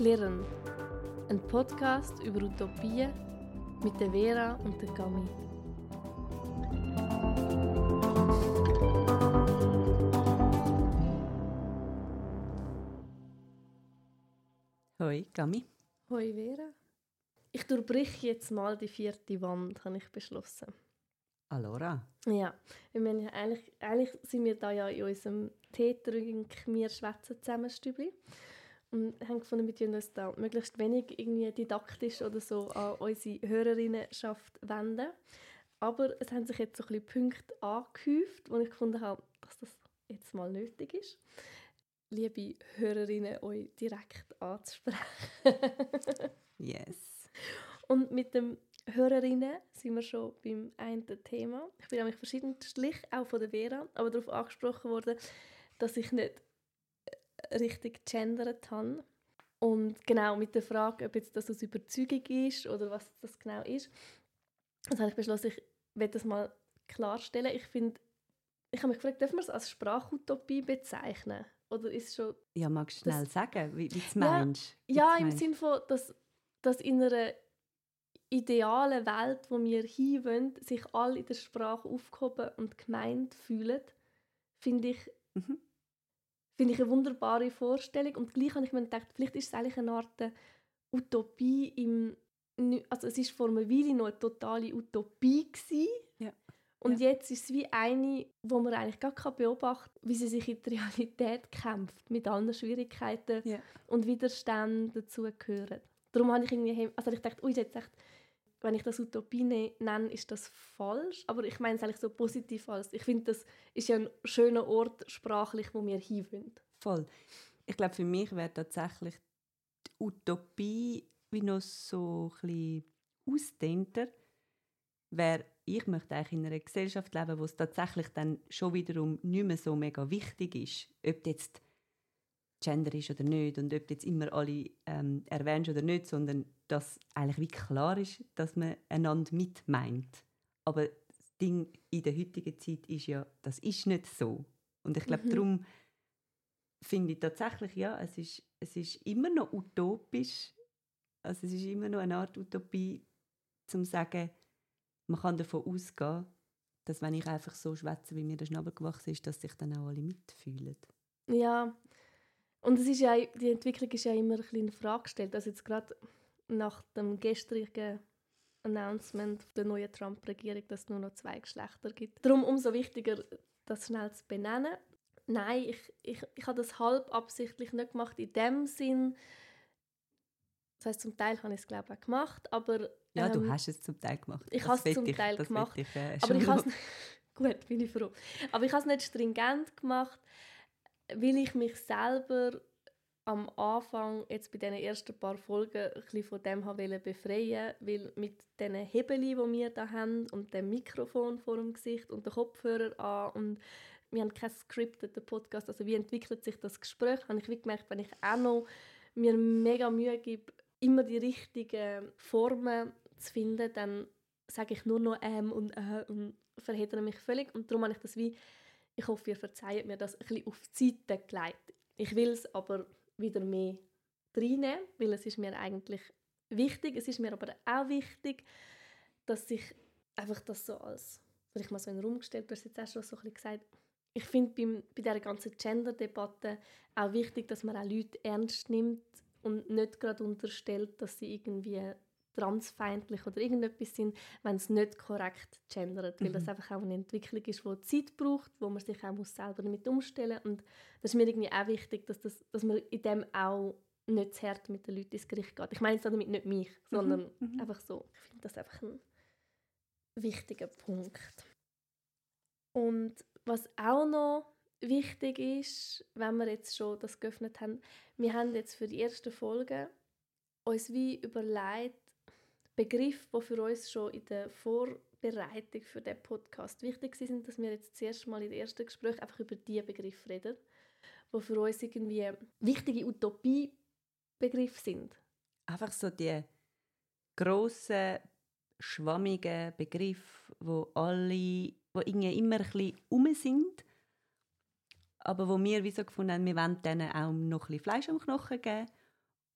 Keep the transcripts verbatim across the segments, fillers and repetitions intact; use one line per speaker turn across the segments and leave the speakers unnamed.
Klirren, ein Podcast über Utopien mit der Vera und der Gami.
Hoi, Gami.
Hoi, Vera. Ich durchbreche jetzt mal die vierte Wand, habe ich beschlossen.
Allora.
Ja, ich meine, eigentlich, eigentlich sind wir da ja in unserem Teetrink «Wir schwätzen zusammen» und haben gefunden, wir tun uns da möglichst wenig irgendwie didaktisch oder so an unsere Hörerinnenschaft wenden. Aber es haben sich jetzt so ein bisschen Punkte angehäuft, wo ich gefunden habe, dass das jetzt mal nötig ist, liebe Hörerinnen, euch direkt anzusprechen.
Yes.
Und mit dem Hörerinnen sind wir schon beim einen Thema. Ich bin nämlich verschiedentlich, auch von der Vera, aber darauf angesprochen worden, dass ich nicht richtig gendert habe. Und genau mit der Frage, ob jetzt das aus Überzeugung ist oder was das genau ist. Das habe ich beschlossen, ich werde das mal klarstellen. Ich finde, ich habe mich gefragt, dürfen wir es als Sprachutopie bezeichnen? Oder ist schon...
Ja, magst du schnell
das,
sagen, wie, wie du es meinst?
Ja, ja im Sinne von, dass, dass in einer idealen Welt, wo wir hinwollen, sich alle in der Sprache aufgehoben und gemeint fühlen, finde ich,
mhm.
finde ich eine wunderbare Vorstellung. Und gleich habe ich mir gedacht, vielleicht ist es eigentlich eine Art Utopie im... Also es war vor einer Weile noch eine totale Utopie gewesen.
Ja.
Und
ja.
jetzt ist es wie eine, wo man eigentlich gar beobachten kann, wie sie sich in die Realität kämpft, mit allen Schwierigkeiten
ja.
und Widerständen dazugehören. Darum habe ich irgendwie, also ich dachte, ui, jetzt echt, wenn ich das Utopie nenne, ist das falsch. Aber ich meine es eigentlich so positiv als. Ich finde, das ist ja ein schöner Ort sprachlich, wo wir hinwollen.
Voll. Ich glaube, für mich wäre tatsächlich die Utopie wie noch so ein bisschen ausdehnter, wäre, ich möchte eigentlich in einer Gesellschaft leben, wo es tatsächlich dann schon wiederum nicht mehr so mega wichtig ist, ob jetzt Gender ist oder nicht und ob jetzt immer alle ähm, erwähnst oder nicht, sondern dass eigentlich wie klar ist, dass man einander mitmeint. Aber das Ding in der heutigen Zeit ist ja, das ist nicht so. Und ich glaube, mhm. darum finde ich tatsächlich, ja, es ist, es ist immer noch utopisch, also es ist immer noch eine Art Utopie, zum zu sagen, man kann davon ausgehen, dass wenn ich einfach so schwätze, wie mir der Schnabel gewachsen ist, dass sich dann auch alle mitfühlen.
Ja, und es ist ja, die Entwicklung ist ja immer ein bisschen in Frage gestellt. Also jetzt gerade nach dem gestrigen Announcement der neuen Trump-Regierung, dass es nur noch zwei Geschlechter gibt. Darum umso wichtiger, das schnell zu benennen. Nein, ich, ich, ich habe das halb absichtlich nicht gemacht in dem Sinn. Das heisst, zum Teil habe ich es, glaube ich, auch gemacht, aber...
Ja,
ähm,
du hast es zum Teil gemacht.
Ich habe es zum
ich,
Teil gemacht,
ich, äh,
aber ich habe es... Gut, bin ich froh. Aber ich habe es nicht stringent gemacht, weil ich mich selber am Anfang, jetzt bei diesen ersten paar Folgen, ein bisschen von dem wollte befreien, weil mit diesen Hebeln, die wir hier haben und dem Mikrofon vor dem Gesicht und den Kopfhörer an und wir haben kein scripteten Podcast, also wie entwickelt sich das Gespräch, habe ich wie gemerkt, wenn ich auch noch mir mega Mühe gebe, immer die richtigen Formen zu finden, dann sage ich nur noch «ähm» und «äh» und verhedere mich völlig. Und darum habe ich das wie, ich hoffe, ihr verzeiht mir das, ein bisschen auf die Seite gelegt. Ich will es aber wieder mehr reinnehmen, weil es ist mir eigentlich wichtig. Es ist mir aber auch wichtig, dass ich einfach das so als, vielleicht mal so in den Raum gestellt, du hast jetzt auch schon so ein bisschen gesagt, ich finde beim, bei dieser ganzen Gender-Debatte auch wichtig, dass man auch Leute ernst nimmt und nicht gerade unterstellt, dass sie irgendwie transfeindlich oder irgendetwas sind, wenn es nicht korrekt gendert. Mhm. Weil das einfach auch eine Entwicklung ist, die Zeit braucht, wo man sich auch selber damit umstellen muss. Und das ist mir irgendwie auch wichtig, dass, das, dass man in dem auch nicht zu hart mit den Leuten ins Gericht geht. Ich meine jetzt damit nicht mich, sondern mhm. einfach so. Ich finde das einfach ein wichtiger Punkt. Und was auch noch wichtig ist, wenn wir jetzt schon das geöffnet haben, wir haben jetzt für die erste Folge uns wie überlegt, Begriffe, die für uns schon in der Vorbereitung für den Podcast wichtig sind, dass wir jetzt zuerst mal in den ersten Gespräch einfach über diese Begriffe reden, die für uns irgendwie wichtige Utopie-Begriffe sind.
Einfach so die grossen, schwammigen Begriffe, wo alle, wo irgendwie immer ein bisschen rum sind, aber wo wir wie so gefunden haben, wir wollen denen auch noch ein bisschen Fleisch am Knochen geben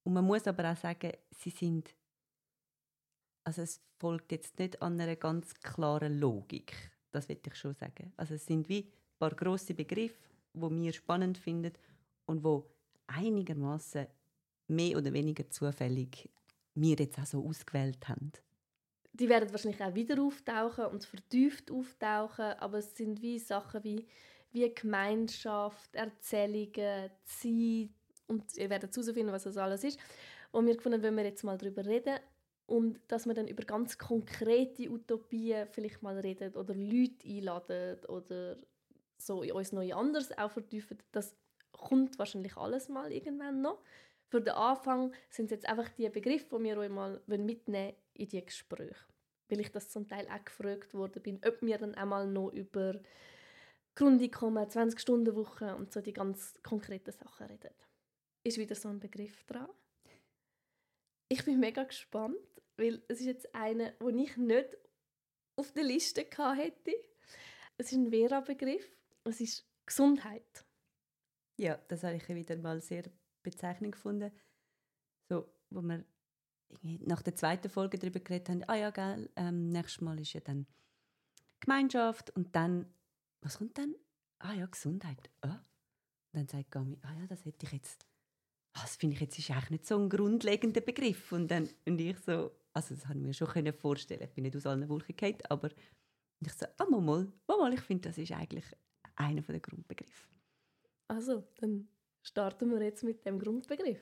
Und man muss aber auch sagen, sie sind, also es folgt jetzt nicht an einer ganz klaren Logik. Das will ich schon sagen. Also es sind wie ein paar grosse Begriffe, die wir spannend finden und wo einigermaßen mehr oder weniger zufällig wir jetzt auch so ausgewählt haben.
Die werden wahrscheinlich auch wieder auftauchen und vertieft auftauchen, aber es sind wie Sachen wie, wie Gemeinschaft, Erzählungen, Zeit und ihr werdet herausfinden, was das alles ist. Und wir gefunden, wenn wir jetzt mal darüber reden und dass wir dann über ganz konkrete Utopien vielleicht mal reden oder Leute einladen oder so in uns neu anders auch vertiefen, das kommt wahrscheinlich alles mal irgendwann noch. Für den Anfang sind es jetzt einfach die Begriffe, die wir euch mal mitnehmen in die Gespräche. Weil ich das zum Teil auch gefragt worden bin, ob wir dann auch mal noch über Grundeinkommen, zwanzig-Stunden-Woche und so die ganz konkreten Sachen reden. Ist wieder so ein Begriff dran. Ich bin mega gespannt, weil es ist jetzt einer, den ich nicht auf der Liste hätte. Es ist ein Vera-Begriff. Es ist Gesundheit.
Ja, das habe ich wieder mal sehr Bezeichnung gefunden. So, wo wir nach der zweiten Folge darüber geredet haben, ah ja, gell, ähm, nächstes Mal ist ja dann Gemeinschaft und dann, was kommt dann? Ah ja, Gesundheit. Ah. Und dann sagt Gami, ah ja, das hätte ich jetzt, ah, das finde ich jetzt ist eigentlich nicht so ein grundlegender Begriff. Und dann, und ich so, also das habe ich mir schon können vorstellen, ich bin nicht aus allen Wolken gefallen, aber ich so, ah, mal, mal, mal, ich finde, das ist eigentlich einer der Grundbegriffe.
Also, dann starten wir jetzt mit dem Grundbegriff.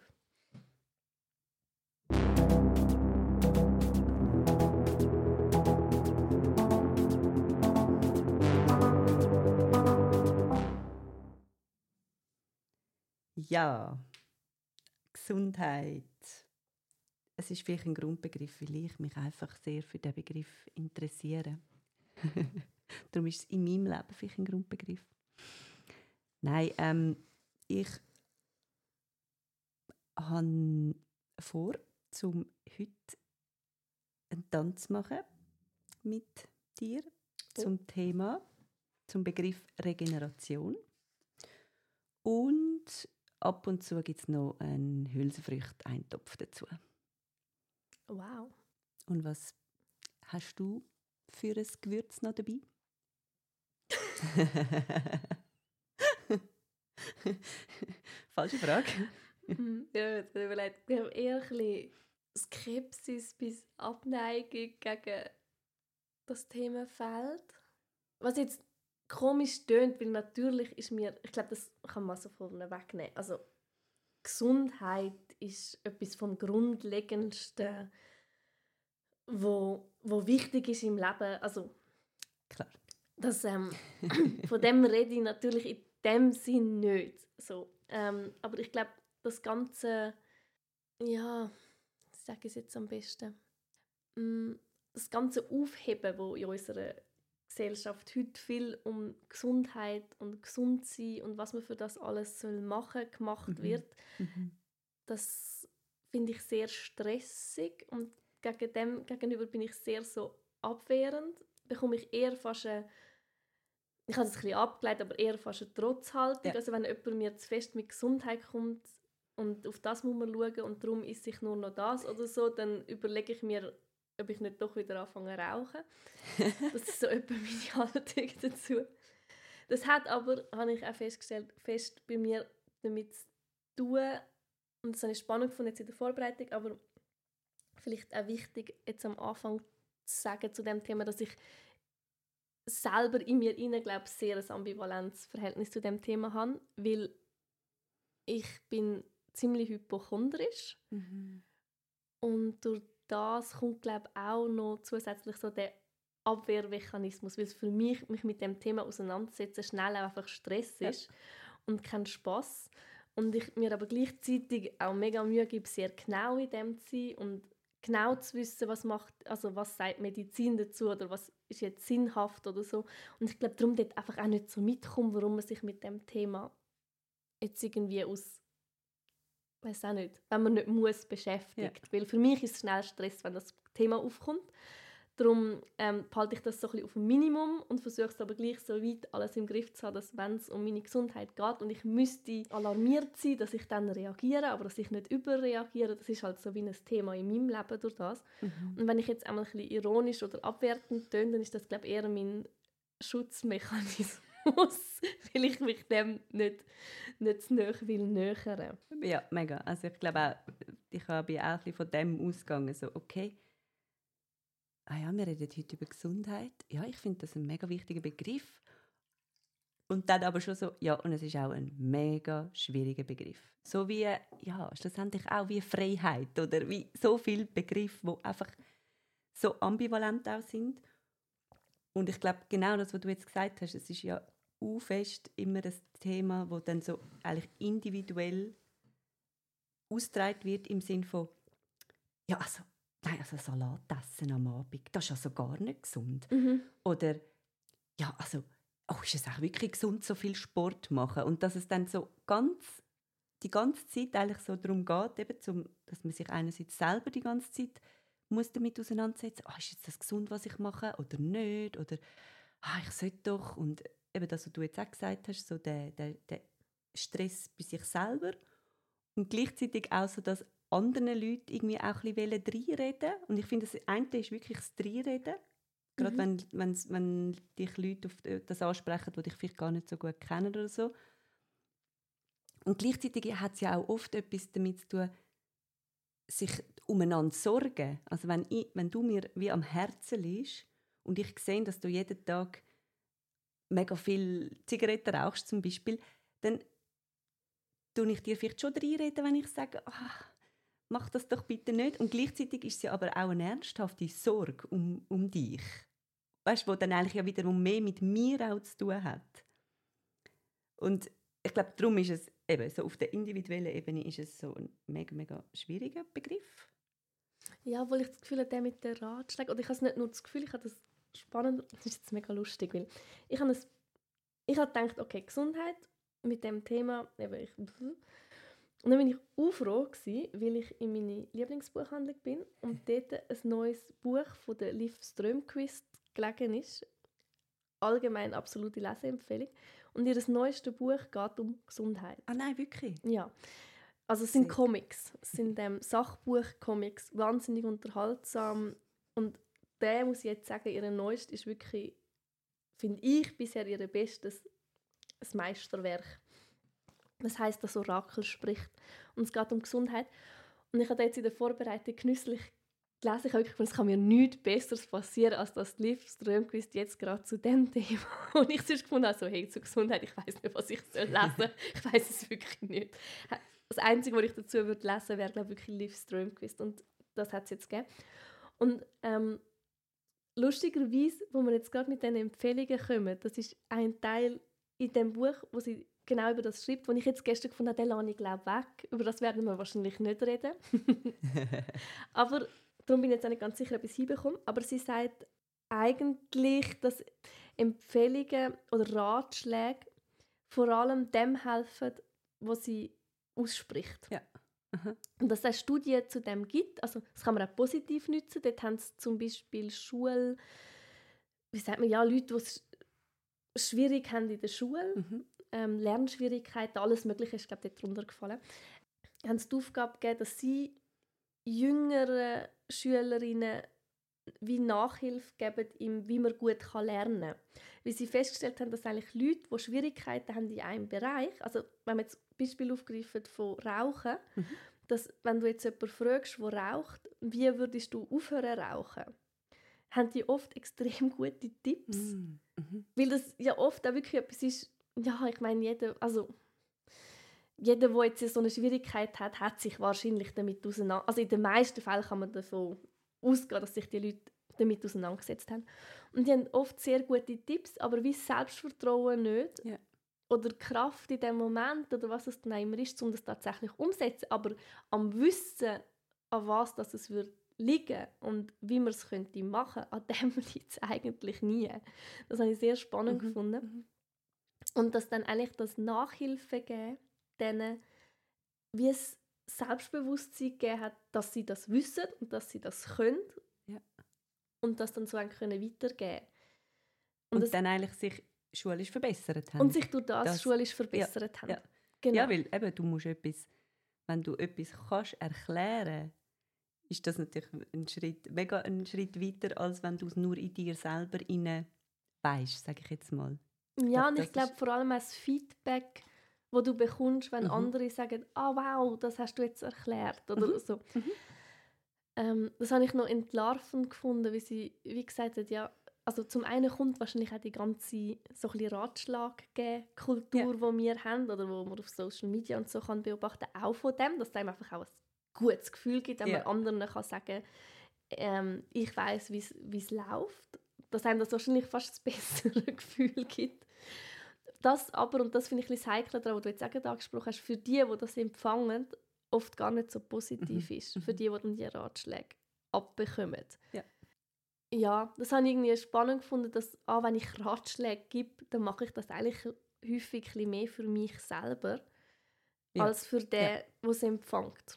Ja, Gesundheit. Es ist vielleicht ein Grundbegriff, weil ich mich einfach sehr für diesen Begriff interessiere. Darum ist es in meinem Leben vielleicht ein Grundbegriff. Nein, ähm, ich habe vor, zum heute einen Tanz zu machen mit dir zum oh. Thema, zum Begriff Regeneration. Und ab und zu gibt es noch einen Hülsenfrüchte-Eintopf dazu.
Wow.
Und was hast du für ein Gewürz noch dabei? Falsche Frage.
Ja, ich habe überlegt, ich habe eher ein bisschen Skepsis bis Abneigung gegen das Themenfeld. Was jetzt komisch tönt, weil natürlich ist mir, ich glaube, das kann man so vorne wegnehmen. Also Gesundheit ist etwas vom Grundlegendsten, wo, wo wichtig ist im Leben. Also
klar. Das,
ähm, von dem rede ich natürlich in dem Sinn nicht. So, ähm, aber ich glaube, das ganze, ja, ich sage es jetzt am besten, das ganze Aufheben, wo in unserer Gesellschaft heute viel um Gesundheit und gesund sein und was man für das alles soll machen gemacht mhm. wird, mhm. das finde ich sehr stressig und gegen dem gegenüber bin ich sehr so abwehrend. Bekomme ich eher fast eine, ich habe es ein bisschen abgeleitet, aber eher fast eine Trotzhaltung. Ja. Also wenn jemand mir zu fest mit Gesundheit kommt und auf das muss man schauen und darum esse ich nur noch das oder so, dann überlege ich mir, ob ich nicht doch wieder anfange zu rauchen. Das ist so etwa meine Haltung dazu. Das hat aber, habe ich auch festgestellt, fest bei mir damit zu tun, und das habe ich spannend gefunden jetzt in der Vorbereitung, aber vielleicht auch wichtig, jetzt am Anfang zu sagen zu dem Thema, dass ich selber in mir rein, glaube ich, sehr ein ambivalentes Verhältnis zu dem Thema habe, weil ich bin ziemlich hypochondrisch mhm. und durch das kommt, glaube ich, auch noch zusätzlich so der Abwehrmechanismus, weil es für mich, mich mit dem Thema auseinandersetzen, schnell einfach Stress ist ja. und kein Spass. Und ich mir aber gleichzeitig auch mega Mühe gebe, sehr genau in dem zu sein und genau zu wissen, was macht, also was sagt Medizin dazu oder was ist jetzt sinnhaft oder so. Und ich glaube, darum dort einfach auch nicht so mitkommt, warum man sich mit dem Thema jetzt irgendwie aus, weiß auch nicht, wenn man nicht muss, beschäftigt. Ja. Weil für mich ist es schnell Stress, wenn das Thema aufkommt. Darum ähm, behalte ich das so ein bisschen auf ein Minimum und versuche es aber gleich so weit alles im Griff zu haben, dass wenn es um meine Gesundheit geht und ich müsste alarmiert sein, dass ich dann reagiere, aber dass ich nicht überreagiere, das ist halt so wie ein Thema in meinem Leben durch das.
Mhm.
Und wenn ich jetzt einmal ein bisschen ironisch oder abwertend töne, dann ist das, glaube ich, eher mein Schutzmechanismus, weil ich mich dem nicht, nicht zu nahe will nähern.
Ja, mega. Also ich glaube auch, ich habe auch ein bisschen von dem ausgegangen, so okay, ah ja, wir reden heute über Gesundheit. Ja, ich finde das ein mega wichtiger Begriff. Und dann aber schon so, ja, und es ist auch ein mega schwieriger Begriff. So wie, ja, schlussendlich auch wie Freiheit oder wie so viele Begriffe, die einfach so ambivalent auch sind. Und ich glaube, genau das, was du jetzt gesagt hast, es ist ja u fest immer ein Thema, das dann so eigentlich individuell ausgetragen wird im Sinne von, ja, also, nein, also Salat essen am Abend, das ist also gar nicht gesund.
Mhm.
Oder, ja, also, oh, ist es auch wirklich gesund, so viel Sport machen? Und dass es dann so ganz, die ganze Zeit eigentlich so darum geht, eben zum, dass man sich einerseits selber die ganze Zeit muss damit auseinandersetzen, ah, ist jetzt das gesund, was ich mache, oder nicht, oder ah, ich sollte doch, und eben das, was du jetzt auch gesagt hast, so der, der, der Stress bei sich selber und gleichzeitig auch so, dass anderen Leuten irgendwie auch ein bisschen reinreden wollen. Und ich finde, das eine ist wirklich das Reinreden. Gerade
Mhm.
wenn, wenn's, wenn dich Leute auf das ansprechen, die dich vielleicht gar nicht so gut kennen oder so. Und gleichzeitig hat es ja auch oft etwas damit zu tun, sich umeinander sorgen. Also wenn, ich, wenn du mir wie am Herzen liegst und ich sehe, dass du jeden Tag mega viel Zigaretten rauchst zum Beispiel, dann tue ich dir vielleicht schon reinreden, wenn ich sage, ah, mach das doch bitte nicht. Und gleichzeitig ist sie aber auch eine ernsthafte Sorge um, um dich. Weißt du, wo dann eigentlich ja wiederum mehr mit mir auch zu tun hat. Und ich glaube, darum ist es eben so auf der individuellen Ebene ist es so ein mega, mega schwieriger Begriff.
Ja, weil ich das Gefühl habe, der mit den Ratschlägen, oder ich habe nicht nur das Gefühl, ich habe das spannend, das ist jetzt mega lustig, weil ich habe, es, ich habe gedacht, okay, Gesundheit mit dem Thema, eben ich, und dann bin ich auch froh gewesen, weil ich in meine Lieblingsbuchhandlung bin und dort ein neues Buch von der Liv Strömquist gelegen ist. Allgemein absolute Leseempfehlung. Und ihr neuestes Buch geht um Gesundheit.
Ah nein, wirklich?
Ja. Also es sind
Sehr.
Comics, es sind ähm, Sachbuch-Comics, wahnsinnig unterhaltsam. Und der, muss ich jetzt sagen, ihr neuestes ist wirklich, finde ich, bisher ihr bestes ein Meisterwerk. Das heisst, das Orakel spricht. Und es geht um Gesundheit. Und ich habe jetzt in der Vorbereitung genüsslich gelesen, ich habe wirklich gefunden, es kann mir nichts Besseres passieren, als dass Liv Strömquist jetzt gerade zu dem Thema. Und ich sonst gefunden habe, so, hey, zur Gesundheit, ich weiß nicht, was ich soll lesen soll. Ich weiß es wirklich nicht. Das Einzige, was ich dazu würde lesen, wäre, glaube ich, wirklich Liv Strömquist. Und das hat es jetzt gegeben. Und ähm, lustigerweise, wo wir jetzt gerade mit diesen Empfehlungen kommen, das ist ein Teil in dem Buch, wo sie genau über das schreibt, wo ich jetzt gestern gefunden habe, den lasse ich, glaube weg. Über das werden wir wahrscheinlich nicht reden. Aber darum bin ich jetzt auch nicht ganz sicher, ob ich es hinbekomme. Aber sie sagt eigentlich, dass Empfehlungen oder Ratschläge vor allem dem helfen, was sie ausspricht.
Ja. Aha.
Und dass es eine Studie zu dem gibt, also das kann man auch positiv nutzen. Dort haben sie zum Beispiel Schul, wie sagt man, ja, Leute, die es schwierig haben in der Schule,
Mhm.
ähm, Lernschwierigkeiten, alles Mögliche ist, glaube ich, darunter gefallen, haben sie die Aufgabe gegeben, dass sie jüngeren Schülerinnen wie Nachhilfe geben, ihm, wie man gut lernen kann. Weil sie festgestellt haben, dass eigentlich Leute, die Schwierigkeiten haben in einem Bereich, also wenn wir jetzt Beispiel aufgreifen von Rauchen,
Mhm.
dass wenn du jetzt jemanden fragst, der raucht, wie würdest du aufhören rauchen, haben die oft extrem gute Tipps.
Mhm. Mhm.
Weil das ja oft auch wirklich etwas ist, ja, ich meine, jeder, also jeder, der jetzt so eine Schwierigkeit hat, hat sich wahrscheinlich damit auseinandergesetzt. Also in den meisten Fällen kann man davon ausgehen, dass sich die Leute damit auseinandergesetzt haben. Und die haben oft sehr gute Tipps, aber wie Selbstvertrauen nicht.
Ja.
Oder Kraft in dem Moment, oder was es dann auch immer ist, um das tatsächlich umzusetzen. Aber am Wissen, an was das es wird liegen und wie man es könnte machen, an dem liegt es eigentlich nie. Das habe ich sehr spannend
Mhm.
gefunden.
Mhm.
Und dass dann eigentlich das Nachhilfe geben, denen, wie es Selbstbewusstsein gegeben hat, dass sie das wissen und dass sie das können.
Ja.
und das dann so können weitergeben
Und,
und,
und dann eigentlich sich schulisch verbessert haben.
Und sich durch das, das schulisch verbessert
ja,
haben.
Ja.
Genau.
Ja, weil eben, du musst etwas, wenn du etwas kannst erklären, ist das natürlich ein Schritt, mega ein Schritt weiter, als wenn du es nur in dir selber rein weisst, sage ich jetzt mal.
Ich ja, glaub, und ich glaube
ist...
vor allem das Feedback, das du bekommst, wenn
mhm.
andere sagen, ah oh, wow, das hast du jetzt erklärt oder
mhm.
so.
Mhm.
Ähm, das habe ich noch entlarvend gefunden, wie sie wie gesagt hat, ja, also zum einen kommt wahrscheinlich auch die ganze so ein Ratschlag-Kultur, ja. die wir haben oder wo man auf Social Media und so kann beobachten, auch von dem, dass es einem einfach auch ein gutes Gefühl gibt, wenn ja. man anderen kann sagen, ähm, ich weiss, wie es läuft, dass einem das wahrscheinlich fast das bessere Gefühl gibt. Das aber, und das finde ich ein bisschen heikel daran, was du jetzt auch angesprochen hast, für die, die das empfangen, oft gar nicht so positiv mhm. ist, für die, die dann die Ratschläge abbekommen.
Ja.
Ja, das habe ich irgendwie spannend gefunden, dass ah, wenn ich Ratschläge gebe, dann mache ich das eigentlich häufig ein bisschen mehr für mich selber, ja. als für den, ja. der es empfängt.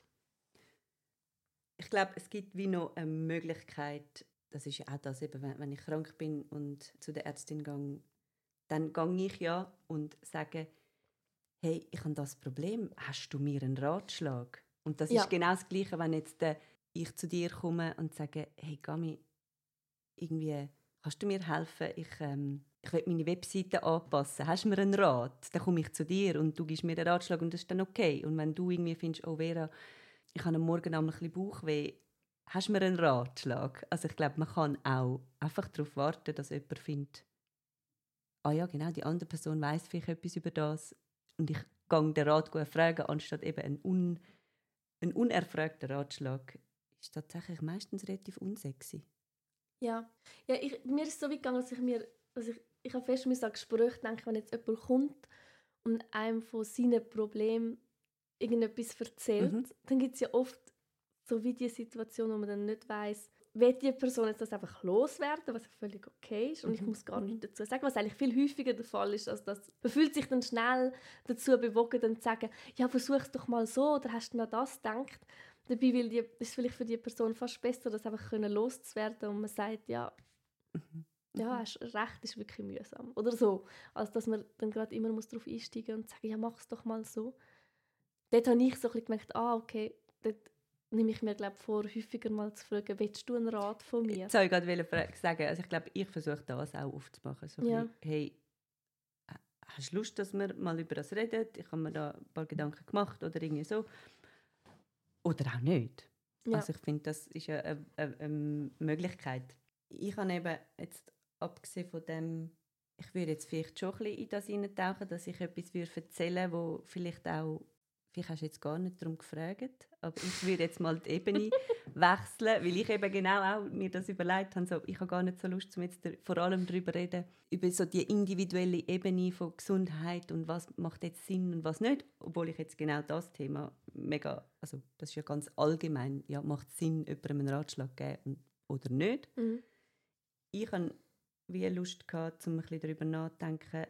Ich glaube, es gibt wie noch eine Möglichkeit, das ist ja auch das, eben, wenn ich krank bin und zu der Ärztin gehe, dann gehe ich ja und sage, hey, ich habe das Problem, hast du mir einen Ratschlag? Und das ja. ist genau das Gleiche, wenn jetzt äh, ich zu dir komme und sage, hey Gami, irgendwie, kannst du mir helfen? Ich, ähm, ich will meine Webseite anpassen. Hast du mir einen Rat? Dann komme ich zu dir und du gibst mir den Ratschlag und das ist dann okay. Und wenn du irgendwie findest, oh Vera, ich habe am Morgen ein bisschen Bauchweh, hast du mir einen Ratschlag? Also ich glaube, man kann auch einfach darauf warten, dass jemand findet, ah ja, genau, die andere Person weiss vielleicht etwas über das und ich gehe den Rat fragen, anstatt eben einen, un, einen unerfragten Ratschlag, ist tatsächlich meistens relativ unsexy.
Ja, ja ich, mir ist es so weit gegangen, dass ich mir, dass ich, ich habe fest an Gespräche denken, wenn jetzt jemand kommt und einem von seinen Problemen irgendetwas erzählt, mhm. dann gibt es ja oft so wie die Situation, wo man dann nicht weiss, will die Person jetzt das einfach loswerden, was völlig okay ist und mhm. ich muss gar nichts dazu sagen, was eigentlich viel häufiger der Fall ist, als dass man fühlt sich dann schnell dazu bewogen, dann zu sagen, ja, versuch's doch mal so, oder hast du noch das gedacht? Dabei will die, ist es vielleicht für die Person fast besser, das einfach loszuwerden und man sagt, ja, mhm. ja, hast recht, ist wirklich mühsam. Oder so, als dass man dann gerade immer muss darauf einsteigen und sagen, ja, mach es doch mal so. Dort habe ich so ein bisschen gemerkt, ah, okay, dort nehme ich mir glaub, vor, häufiger mal zu fragen, willst du einen Rat von mir?
Jetzt wollte ich gerade sagen, also ich glaube, ich versuche das auch aufzumachen. So ja. ein bisschen, hey, hast du Lust, dass wir mal über das reden? Ich habe mir da ein paar Gedanken gemacht oder irgendwie so. Oder auch nicht. Ja. Also ich finde, das ist eine, eine, eine Möglichkeit. Ich habe eben jetzt, abgesehen von dem, ich würde jetzt vielleicht schon ein bisschen in das hineintauchen, dass ich etwas erzählen würde, wo vielleicht auch, vielleicht hast du jetzt gar nicht darum gefragt, aber ich würde jetzt mal die Ebene wechseln, weil ich eben genau auch mir das überlegt habe, so, ich habe gar nicht so Lust, um jetzt vor allem darüber zu reden, über so die individuelle Ebene von Gesundheit und was macht jetzt Sinn und was nicht, obwohl ich jetzt genau das Thema mega, also das ist ja ganz allgemein, ja, macht es Sinn, jemandem einen Ratschlag zu geben oder nicht. Mhm. Ich hatte wie Lust gehabt, um ein bisschen darüber nachzudenken,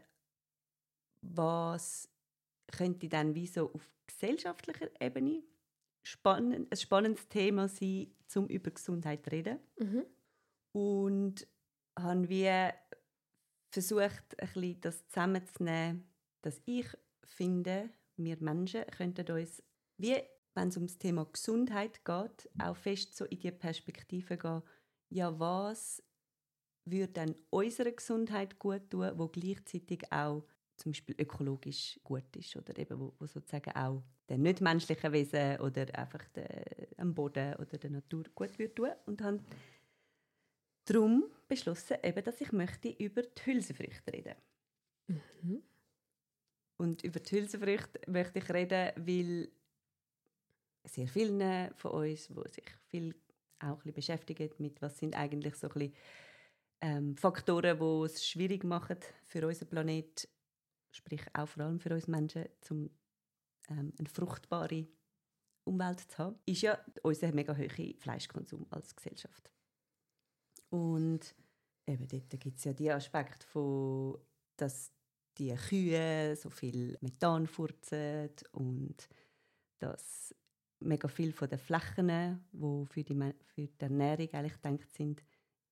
was könnte dann wie so auf gesellschaftlicher Ebene spannend, ein spannendes Thema sein, um über Gesundheit zu reden. Mhm. Und habe wie versucht, ein bisschen das zusammenzunehmen, dass ich finde, wir Menschen könnten uns, wie wenn es um das Thema Gesundheit geht, auch fest so in die Perspektive gehen, ja, was würde dann unserer Gesundheit gut tun, wo gleichzeitig auch zum Beispiel ökologisch gut ist oder eben wo, wo sozusagen auch den nichtmenschlichen Wesen oder einfach dem Boden oder der Natur gut würde tun. Und habe darum beschlossen, eben, dass ich möchte über die Hülsenfrüchte reden. Mhm. Und über die Hülsenfrüchte möchte ich reden, weil sehr viele von uns, die sich viel auch ein bisschen beschäftigen mit, was sind eigentlich so ein bisschen ähm, Faktoren, die es schwierig machen für unseren Planeten, sprich auch vor allem für uns Menschen, um ähm, eine fruchtbare Umwelt zu haben, ist ja unser mega hoher Fleischkonsum als Gesellschaft. Und eben dort gibt es ja die Aspekte von, dass die Kühe so viel Methan furzen und dass mega viel von den Flächen, die für die, für die Ernährung eigentlich gedacht sind,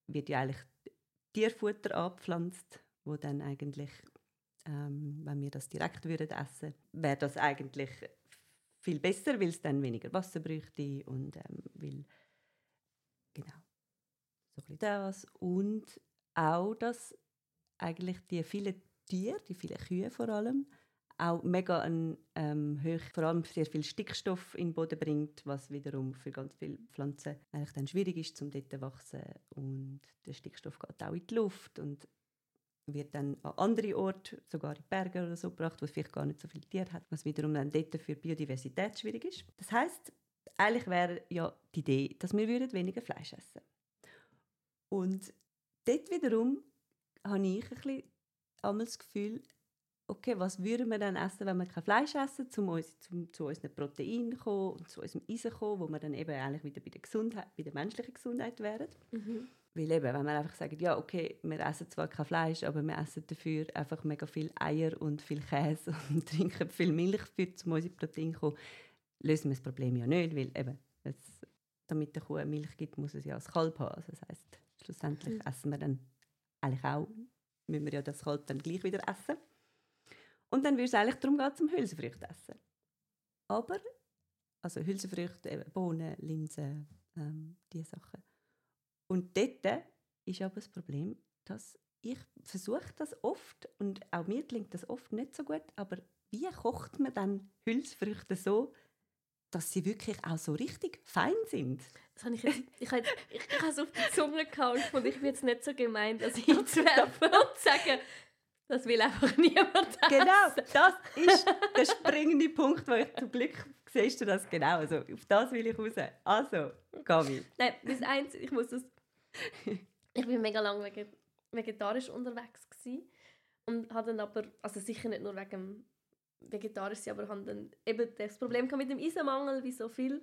wird ja eigentlich Tierfutter angepflanzt, wo dann eigentlich, ähm, wenn wir das direkt würden essen, wäre das eigentlich viel besser, weil es dann weniger Wasser bräuchte und ähm, weil, genau, so ein bisschen das. Und auch, dass eigentlich die vielen Tiere, die vielen Kühe vor allem, auch mega ein, ähm, hoch, vor allem sehr viel Stickstoff in den Boden bringt, was wiederum für ganz viele Pflanzen eigentlich dann schwierig ist, um dort zu wachsen. Und der Stickstoff geht auch in die Luft und wird dann an andere Orte, sogar in die Berge oder so, gebracht, wo es vielleicht gar nicht so viele Tiere hat, was wiederum dann dort für Biodiversität schwierig ist. Das heisst, eigentlich wäre ja die Idee, dass wir weniger Fleisch essen würden. Und dort wiederum habe ich ein bisschen einmal das Gefühl, okay, was würden wir dann essen, wenn wir kein Fleisch essen, um uns, zum, zu unseren Proteinen zu kommen und zu unserem Eisen zu kommen, wo wir dann eben eigentlich wieder bei der, Gesundheit, bei der menschlichen Gesundheit wären. Mhm. Weil eben, wenn wir einfach sagen, ja, okay, wir essen zwar kein Fleisch, aber wir essen dafür einfach mega viel Eier und viel Käse und trinken viel Milch, für, um unsere Proteine zu kommen, lösen wir das Problem ja nicht, weil eben, es, damit der Kuh Milch gibt, muss es ja das Kalb haben. Also das heisst, schlussendlich mhm. essen wir dann eigentlich auch, müssen wir ja das Kalb dann gleich wieder essen. Und dann würde es eigentlich darum gehen, zum Hülsenfrüchte essen. Aber, also Hülsenfrüchte, eben Bohnen, Linsen, ähm, diese Sachen. Und dort ist aber das Problem, dass ich versuche das oft, und auch mir klingt das oft nicht so gut, aber wie kocht man dann Hülsenfrüchte so, dass sie wirklich auch so richtig fein sind?
Das habe ich jetzt, ich habe ich, ich habe es auf die Zunge gehauen und ich bin jetzt nicht so gemeint, dass ich hinzuwerfen und sagen, das will einfach niemand essen.
Genau, das ist der springende Punkt, wo ich zum Glück siehst du das genau. Also auf das will ich raus. Also, Gabi.
Nein, das Einzige, ich muss das... Ich war mega lange vegetarisch unterwegs gewesen und hatte dann aber, also sicher nicht nur wegen vegetarisch, aber hatte dann eben das Problem mit dem Eisenmangel, wie so viel.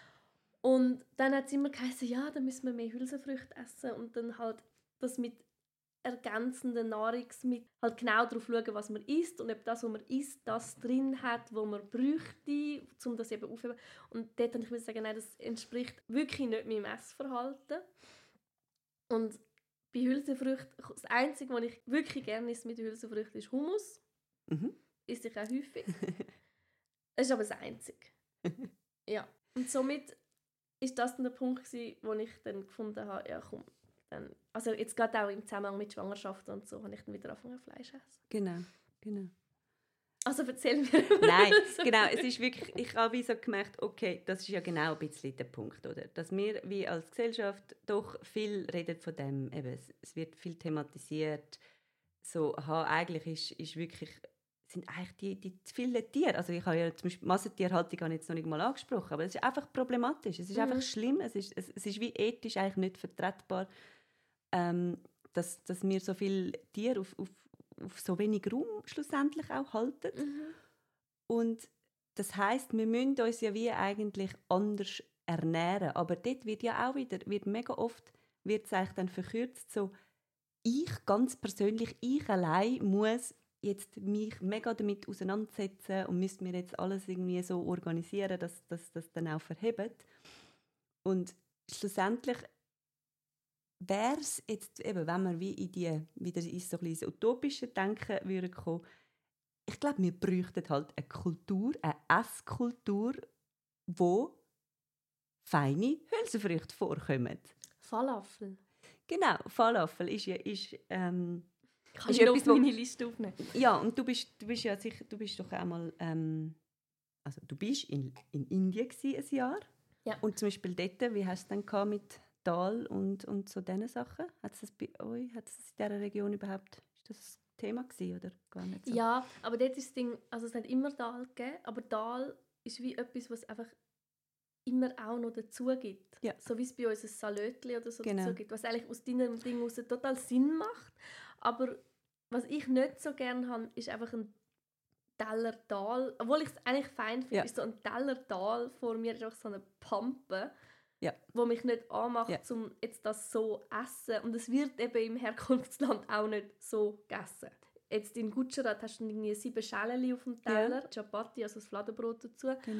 Und dann hat es immer geheißen, ja, dann müssen wir mehr Hülsenfrüchte essen und dann halt das mit ergänzenden Nahrungsmitteln halt genau darauf schauen, was man isst und ob das, was man isst, das drin hat, was man bräuchte, um das eben aufzuheben. Und dort habe ich sagen, nein, das entspricht wirklich nicht meinem Essverhalten. Und bei Hülsenfrüchten, das Einzige, was ich wirklich gerne esse mit Hülsenfrüchten, ist Hummus. Mhm. Esse ich auch häufig. Das ist aber das Einzige. Ja. Und somit ist das dann der Punkt gewesen, wo ich dann gefunden habe, ja komm, dann, also jetzt gerade auch im Zusammenhang mit Schwangerschaft und so, habe ich dann wieder angefangen Fleisch zu essen.
Genau, genau.
Also erzähl mir.
Nein, genau, es ist wirklich, ich habe wie so gemerkt, okay, das ist ja genau ein bisschen der Punkt, oder? Dass wir wie als Gesellschaft doch viel reden von dem, eben, es, es wird viel thematisiert, so, aha, eigentlich ist, ist wirklich, sind eigentlich die, die vielen Tiere, also ich habe ja zum Beispiel Massentierhaltung habe ich jetzt noch nicht mal angesprochen, aber es ist einfach problematisch, es ist mhm. einfach schlimm, es ist, es, es ist wie ethisch eigentlich nicht vertretbar, ähm, dass, dass wir so viele Tiere auf, auf, auf so wenig Raum schlussendlich auch halten. Mhm. Und das heisst, wir müssen uns ja wie eigentlich anders ernähren, aber dort wird ja auch wieder, wird mega oft, wird es eigentlich dann verkürzt, so, ich ganz persönlich, ich allein muss jetzt mich mega damit auseinandersetzen und müsste mir jetzt alles irgendwie so organisieren, dass das dass dann auch verhebt. Und schlussendlich wäre es jetzt eben, wenn wir wie in die, wieder in so ein bisschen utopische Denken würden kommen, ich glaube, wir bräuchten halt eine Kultur, eine Esskultur, wo feine Hülsenfrüchte vorkommen.
Falafel.
Genau, Falafel ist ja ist, ähm,
kann ist ich etwas, auf meine Liste aufnehmen.
Ja, und du bist, du bist ja sicher, du bist doch einmal, ähm, also du bist in, in Indien gsi ein Jahr.
Ja.
Und zum Beispiel dort, wie hast du es dann mit Dal und, und so diesen Sachen? Hat es das bei euch, hat es das in dieser Region überhaupt, ist das ein Thema gewesen, oder gar nicht so?
Ja, aber dort ist das Ding, also es hat immer Dal gegeben, aber Dal ist wie etwas, was einfach immer auch noch dazu gibt.
Ja.
So wie es bei uns ein Salötli oder so
genau.
dazu gibt, was eigentlich aus deinem Ding heraus total Sinn macht. Aber was ich nicht so gerne habe, ist einfach ein Teller Dal. Obwohl ich es eigentlich fein finde, ja. ist so ein Teller Dal vor mir ist auch so eine Pampe,
ja.
wo mich nicht anmacht,
ja.
um jetzt das so zu essen. Und es wird eben im Herkunftsland auch nicht so gegessen. Jetzt in Gujarat hast du irgendwie sieben Schälchen auf dem Teller, ja. Chapati, also das Fladenbrot dazu.
Genau.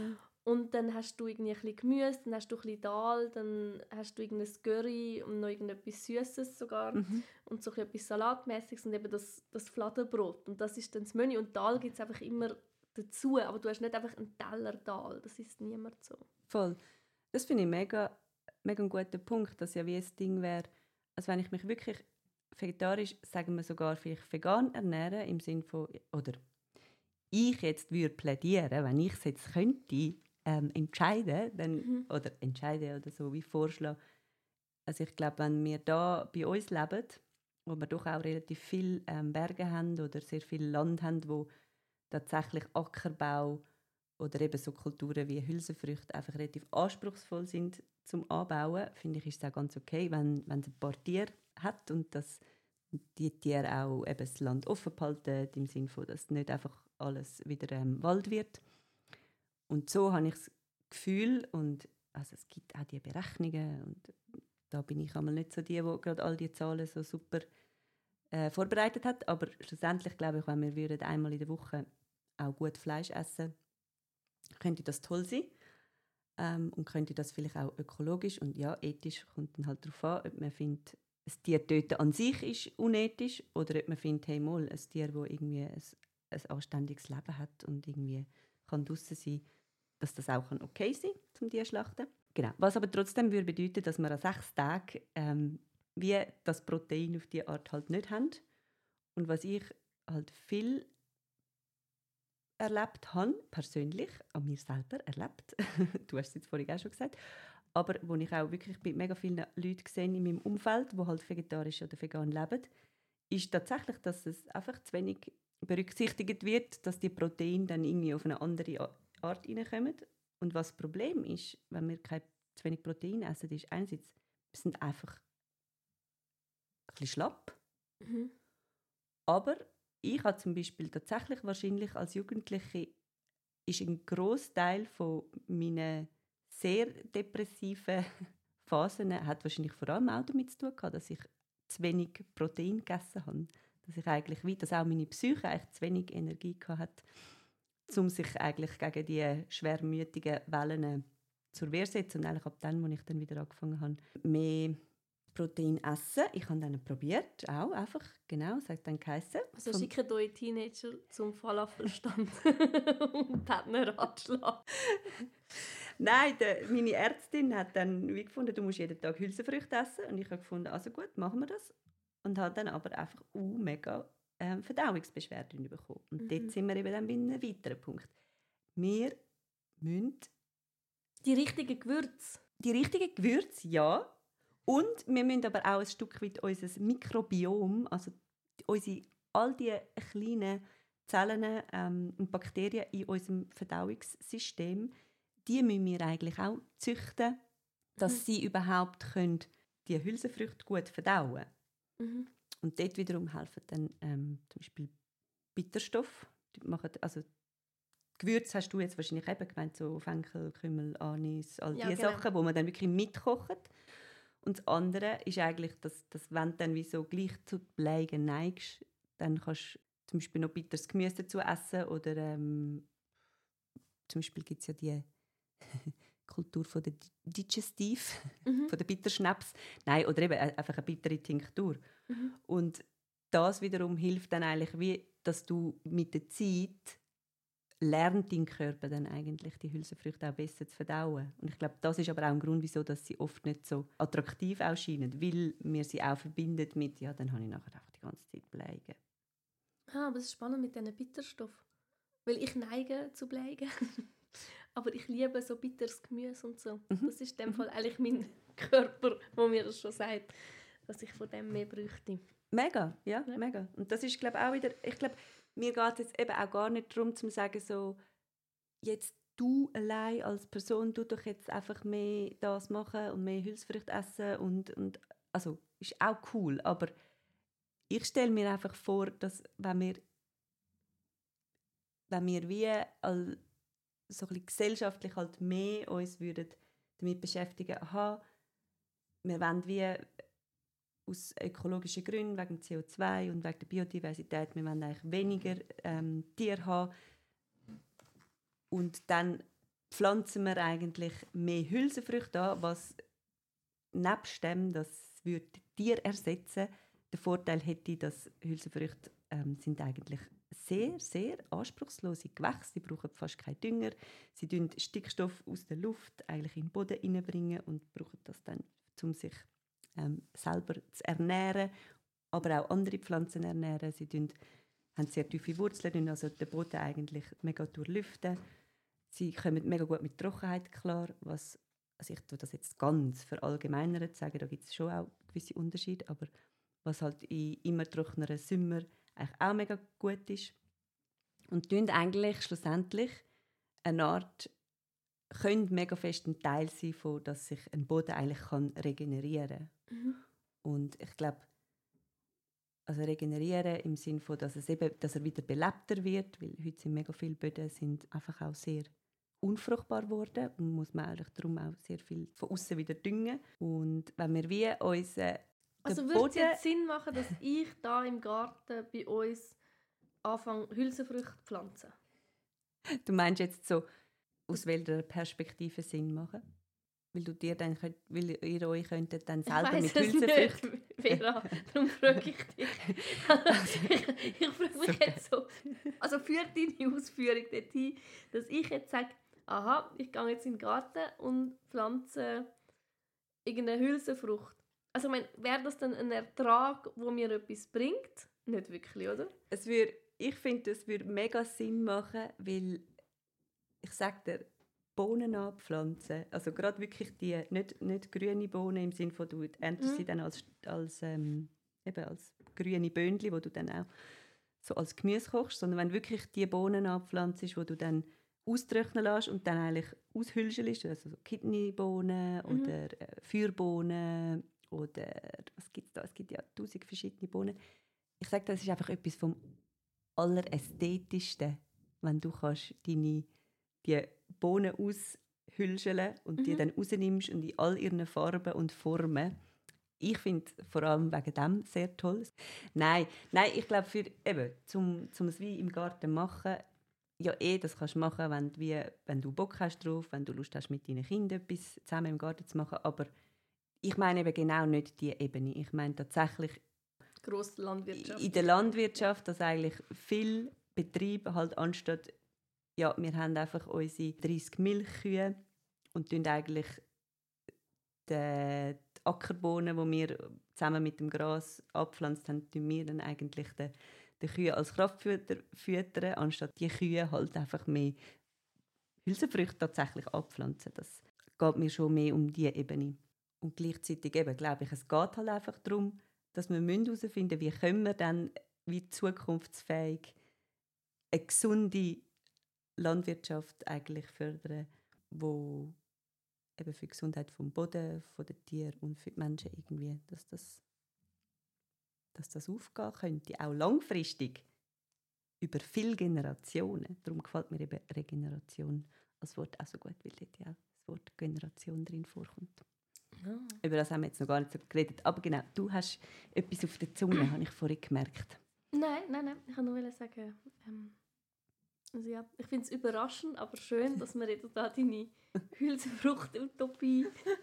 Und dann hast du irgendwie ein bisschen Gemüse, dann hast du ein bisschen Dahl, dann hast du irgendein Curry und noch irgendetwas Süßes sogar.
Mhm.
Und so etwas Salatmäßiges und eben das, das Fladenbrot. Und das ist dann das Menü. Und Dahl gibt es einfach immer dazu. Aber du hast nicht einfach einen Teller Dahl. Das ist niemand so.
Voll. Das finde ich mega, mega ein guter Punkt, dass ja wie ein Ding wäre, also wenn ich mich wirklich vegetarisch, sagen wir sogar vielleicht vegan ernähre, im Sinne von, oder ich jetzt würde plädieren, wenn ich es jetzt könnte, ähm, entscheiden, dann,
Mhm.
oder entscheiden oder so wie vorschlagen. Also ich glaube, wenn wir da bei uns leben, wo wir doch auch relativ viele ähm, Berge haben oder sehr viel Land haben, wo tatsächlich Ackerbau oder eben so Kulturen wie Hülsenfrüchte einfach relativ anspruchsvoll sind zum Anbauen, finde ich, ist es auch ganz okay, wenn, wenn es ein paar Tiere hat und dass die Tiere auch eben das Land offen behalten, im Sinne von, dass nicht einfach alles wieder ähm, Wald wird. Und so habe ich das Gefühl, und also es gibt auch die Berechnungen, und da bin ich einmal nicht so die, die gerade all die Zahlen so super äh, vorbereitet hat, aber schlussendlich glaube ich, wenn wir würden einmal in der Woche auch gut Fleisch essen, könnte das toll sein. Ähm, und könnte das vielleicht auch ökologisch und ja, ethisch, kommt dann halt darauf an, ob man findet, ein Tier töten an sich ist unethisch oder ob man findet, hey, mal, ein Tier, das irgendwie ein, ein anständiges Leben hat und irgendwie kann draussen sein, dass das auch okay sein kann, zum Tier schlachten. Genau. Was aber trotzdem würde bedeuten, dass wir an sechs Tagen ähm, wie das Protein auf diese Art halt nicht haben. Und was ich halt viel erlebt habe, persönlich, an mir selber erlebt, du hast es jetzt vorhin auch schon gesagt, aber wo ich auch wirklich bei mega vielen Leuten gesehen in meinem Umfeld, die halt vegetarisch oder vegan leben, ist tatsächlich, dass es einfach zu wenig berücksichtigt wird, dass die Proteine dann irgendwie auf eine andere Art reinkommen. Und was das Problem ist, wenn wir kein, zu wenig Protein essen, ist einerseits, wir sind einfach ein bisschen schlapp,
Mhm.
aber ich habe zum Beispiel tatsächlich wahrscheinlich als Jugendliche ist ein Großteil von meinen sehr depressiven Phasen hat wahrscheinlich vor allem auch damit zu tun gehabt, dass ich zu wenig Protein gegessen habe. Dass ich eigentlich wie, dass auch meine Psyche eigentlich zu wenig Energie hatte, um sich eigentlich gegen die schwermütigen Wellen zur Wehr zu setzen. Und eigentlich ab dann, als ich dann wieder angefangen habe, mehr Protein essen. Ich habe dann probiert, auch einfach, genau, es hat dann geheissen.
Also schicken eure Teenager zum Falafelstand und hat einen Ratschlag.
Nein, de, meine Ärztin hat dann wie gefunden, du musst jeden Tag Hülsenfrüchte essen. Und ich habe gefunden, also gut, machen wir das. Und habe dann aber einfach uh, mega ähm, Verdauungsbeschwerden bekommen. Und mhm. dort sind wir eben dann bei einem weiteren Punkt. Wir müssen
die richtigen Gewürze.
Die richtigen Gewürze, ja. Und wir müssen aber auch ein Stück weit unser Mikrobiom, also unsere, all die kleinen Zellen ähm, und Bakterien in unserem Verdauungssystem, die müssen wir eigentlich auch züchten, dass mhm. sie überhaupt können, die Hülsenfrüchte gut verdauen können. Mhm. Und dort wiederum helfen dann ähm, zum Beispiel Bitterstoff. Die machen, also Gewürze hast du jetzt wahrscheinlich eben gemeint, so Fenchel, Kümmel, Anis, all diese ja, genau. Sachen, wo man dann wirklich mitkocht. Und das andere ist eigentlich, dass, dass wenn du dann wie so gleich zu Bleigen neigst, dann kannst du zum Beispiel noch bitteres Gemüse dazu essen oder ähm, zum Beispiel gibt es ja die Kultur von der Digestiv, mhm. von der Bitterschnaps. Nein, oder eben einfach eine bittere Tinktur. Mhm. Und das wiederum hilft dann eigentlich, wie, dass du mit der Zeit lernt dein Körper dann eigentlich die Hülsenfrüchte auch besser zu verdauen. Und ich glaube, das ist aber auch ein Grund, wieso dass sie oft nicht so attraktiv ausschienen, weil wir sie auch verbinden mit, ja, dann habe ich nachher einfach die ganze Zeit Bleigen.
Ah, aber es ist spannend mit diesen Bitterstoffen. Weil ich neige zu Bleigen. Aber ich liebe so bitteres Gemüse und so. Mhm. Das ist in dem Fall eigentlich mein Körper, der mir das schon sagt, dass ich von dem mehr bräuchte.
Mega, ja, ja. mega. Und das ist, glaube ich, auch wieder, ich glaube, mir geht es eben auch gar nicht darum, zu sagen, so, jetzt du allein als Person, du doch jetzt einfach mehr das machen und mehr Hülsenfrüchte essen und, und also, ist auch cool, aber ich stelle mir einfach vor, dass wenn wir wenn wir wie all, so ein bisschen gesellschaftlich halt mehr uns würden damit beschäftigen, aha, wir wollen wie aus ökologischen Gründen, wegen C O zwei und wegen der Biodiversität, wir wollen eigentlich weniger ähm, Tiere haben. Und dann pflanzen wir eigentlich mehr Hülsenfrüchte an, was nebst dem, das würde Tier ersetzen, der Vorteil hätte, dass Hülsenfrüchte ähm, sind eigentlich sehr, sehr anspruchslose Gewächse. Sie brauchen fast keinen Dünger. Sie bringen Stickstoff aus der Luft eigentlich in den Boden hineinbringen und brauchen das dann, um sich ähm, selber zu ernähren, aber auch andere Pflanzen ernähren. Sie tun, haben sehr tiefe Wurzeln, also den Boden eigentlich mega durchlüften. Sie kommen mega gut mit Trockenheit klar, was, also ich tue das jetzt ganz verallgemeinert sagen, da gibt es schon auch gewisse Unterschiede, aber was halt in immer trockeneren Sommer eigentlich auch mega gut ist. Und tun eigentlich schlussendlich eine Art, können mega fest ein Teil sein, von, dass sich ein Boden eigentlich kann regenerieren kann. Mhm. Und ich glaube, also regenerieren im Sinne von, dass, es eben, dass er wieder belebter wird, weil heute sind mega viele Böden sind einfach auch sehr unfruchtbar geworden und muss man eigentlich darum auch sehr viel von außen wieder düngen. Und wenn wir wie unseren
Also würde es jetzt Sinn machen, dass ich da im Garten bei uns anfange, Hülsenfrüchte zu pflanzen?
Du meinst jetzt so, aus welcher Perspektive Sinn machen? Weil, du dir dann könnt, weil ihr euch könntet dann selber mit Hülsenfrüchten...
Ich weiss Vera, darum frage ich dich. Also, ich, ich frage mich okay. jetzt so, also für deine Ausführung dorthin, dass ich jetzt sage, aha, ich gehe jetzt in den Garten und pflanze irgendeine Hülsenfrucht. Also ich meine, wäre das dann ein Ertrag, der mir etwas bringt? Nicht wirklich, oder?
Es würde, ich finde, es würde mega Sinn machen, weil ich sage dir, Bohnen anpflanzen, also gerade wirklich die, nicht, nicht grüne Bohnen im Sinne von, du erntest mm. sie dann als, als, ähm, eben als grüne Böhnchen, die du dann auch so als Gemüse kochst, sondern wenn wirklich die Bohnen anpflanzt, die du dann austrocknen lässt und dann eigentlich aushülschelst, also so Kidneybohnen mm. oder äh, Feuerbohnen oder was gibt es da? Es gibt ja tausend verschiedene Bohnen. Ich sage, das ist einfach etwas vom Allerästhetischsten, wenn du kannst deine die Bohnen aushülscheln und mhm. die dann rausnimmst und in all ihren Farben und Formen. Ich finde vor allem wegen dem sehr toll. Nein, nein, ich glaube, für eben, zum, zum es wie im Garten machen, ja eh, das kannst du machen, wenn du, wie, wenn du Bock hast drauf, wenn du Lust hast, mit deinen Kindern etwas zusammen im Garten zu machen, aber ich meine eben genau nicht diese Ebene. Ich meine tatsächlich
grosse Landwirtschaft.
In der Landwirtschaft, dass eigentlich viel Betriebe halt anstatt, ja, wir haben einfach unsere dreissig Milchkühe und tun eigentlich die, die Ackerbohnen, die wir zusammen mit dem Gras abpflanzt haben, tun wir dann eigentlich die, die Kühe als Kraftfutter füttern, anstatt die Kühe halt einfach mehr Hülsenfrüchte tatsächlich abpflanzen. Das geht mir schon mehr um diese Ebene. Und gleichzeitig eben, glaube ich, es geht halt einfach darum, dass wir herausfinden müssen, wie können wir dann wie zukunftsfähig eine gesunde Landwirtschaft eigentlich fördern, wo eben für die Gesundheit vom Boden, von den Tieren und für die Menschen irgendwie, dass das, dass das aufgehen könnte, auch langfristig, über viele Generationen. Darum gefällt mir eben Regeneration als Wort auch so gut, weil dort ja das Wort Generation drin vorkommt. Oh. Über das haben wir jetzt noch gar nicht so geredet. Aber genau, du hast etwas auf der Zunge, habe ich vorhin gemerkt.
Nein, nein, nein. Ich wollte nur sagen, ähm, also ja, ich finde es überraschend, aber schön, dass wir jetzt da deine Hülsenfrucht-Utopie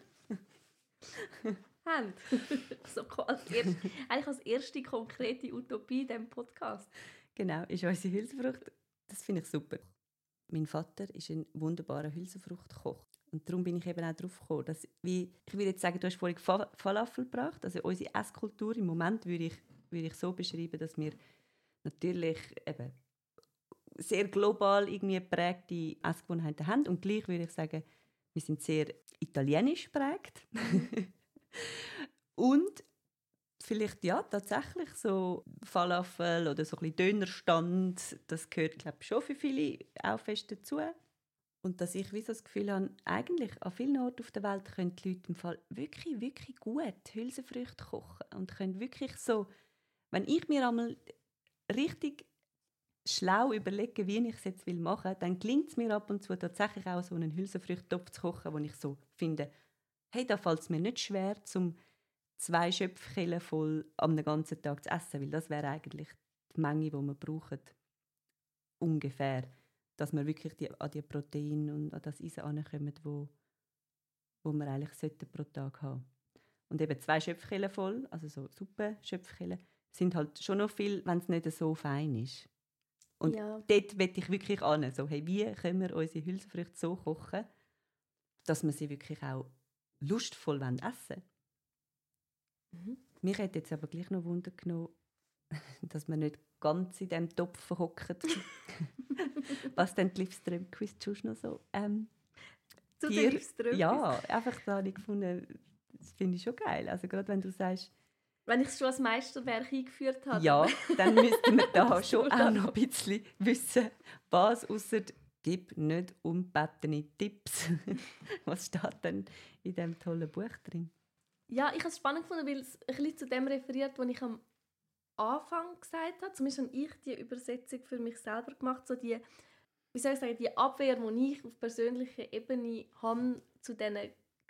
haben. So als erst, eigentlich als erste konkrete Utopie in diesem Podcast.
Genau, ist unsere Hülsenfrucht. Das finde ich super. Mein Vater ist ein wunderbarer Hülsenfruchtkoch. Und darum bin ich eben auch darauf gekommen, dass, wie, ich würde jetzt sagen, du hast vorhin Falafel gebracht, also unsere Esskultur im Moment würde ich, würde ich so beschreiben, dass wir natürlich eben sehr global irgendwie geprägte Essgewohnheiten haben und gleich würde ich sagen, wir sind sehr italienisch geprägt. Und vielleicht ja, tatsächlich so Falafel oder so ein bisschen Dönerstand, das gehört, glaube ich, schon für viele auch fest dazu. Und dass ich wie so das Gefühl habe, eigentlich an vielen Orten auf der Welt können die Leute im Fall wirklich, wirklich gut Hülsenfrüchte kochen und können wirklich so, wenn ich mir einmal richtig schlau überlege, wie ich es jetzt machen will, dann gelingt es mir ab und zu tatsächlich auch so einen Hülsenfrüchttopf zu kochen, wo ich so finde, hey, da fällt es mir nicht schwer, zum zwei Schöpfkellen voll am ganzen Tag zu essen, weil das wäre eigentlich die Menge, die wir brauchen, ungefähr. dass wir wirklich die, an die Proteine und an das Eisen herankommen, wo, wo wir eigentlich sollten pro Tag haben. Und eben zwei Schöpfkellen voll, also so Suppenschöpfkellen, sind halt schon noch viel, wenn es nicht so fein ist. Und
ja.
dort will ich wirklich an, so, hey, wie können wir unsere Hülsenfrüchte so kochen, dass wir sie wirklich auch lustvoll essen wollen.
Mhm.
Mich hätte jetzt aber gleich noch Wunder genommen, dass wir nicht ganz in diesem Topf verhocken. Was denn die Livström-Quiz noch so? Ähm,
Zu
dir,
den Livström-Quiz?
Ja, einfach da habe ich gefunden, das finde ich schon geil. Also gerade wenn du sagst...
Wenn ich es schon als Meisterwerk eingeführt habe.
Ja, dann müssten wir da schon auch noch ein bisschen wissen, was ausser «Gib nicht unbettene Tipps». Was steht denn in diesem tollen Buch drin?
Ja, ich habe es spannend gefunden, weil es ein bisschen zu dem referiert, was ich am Anfang gesagt habe. Zumindest habe ich die Übersetzung für mich selber gemacht. So die, wie soll ich sagen, die Abwehr, die ich auf persönlicher Ebene habe zu diesen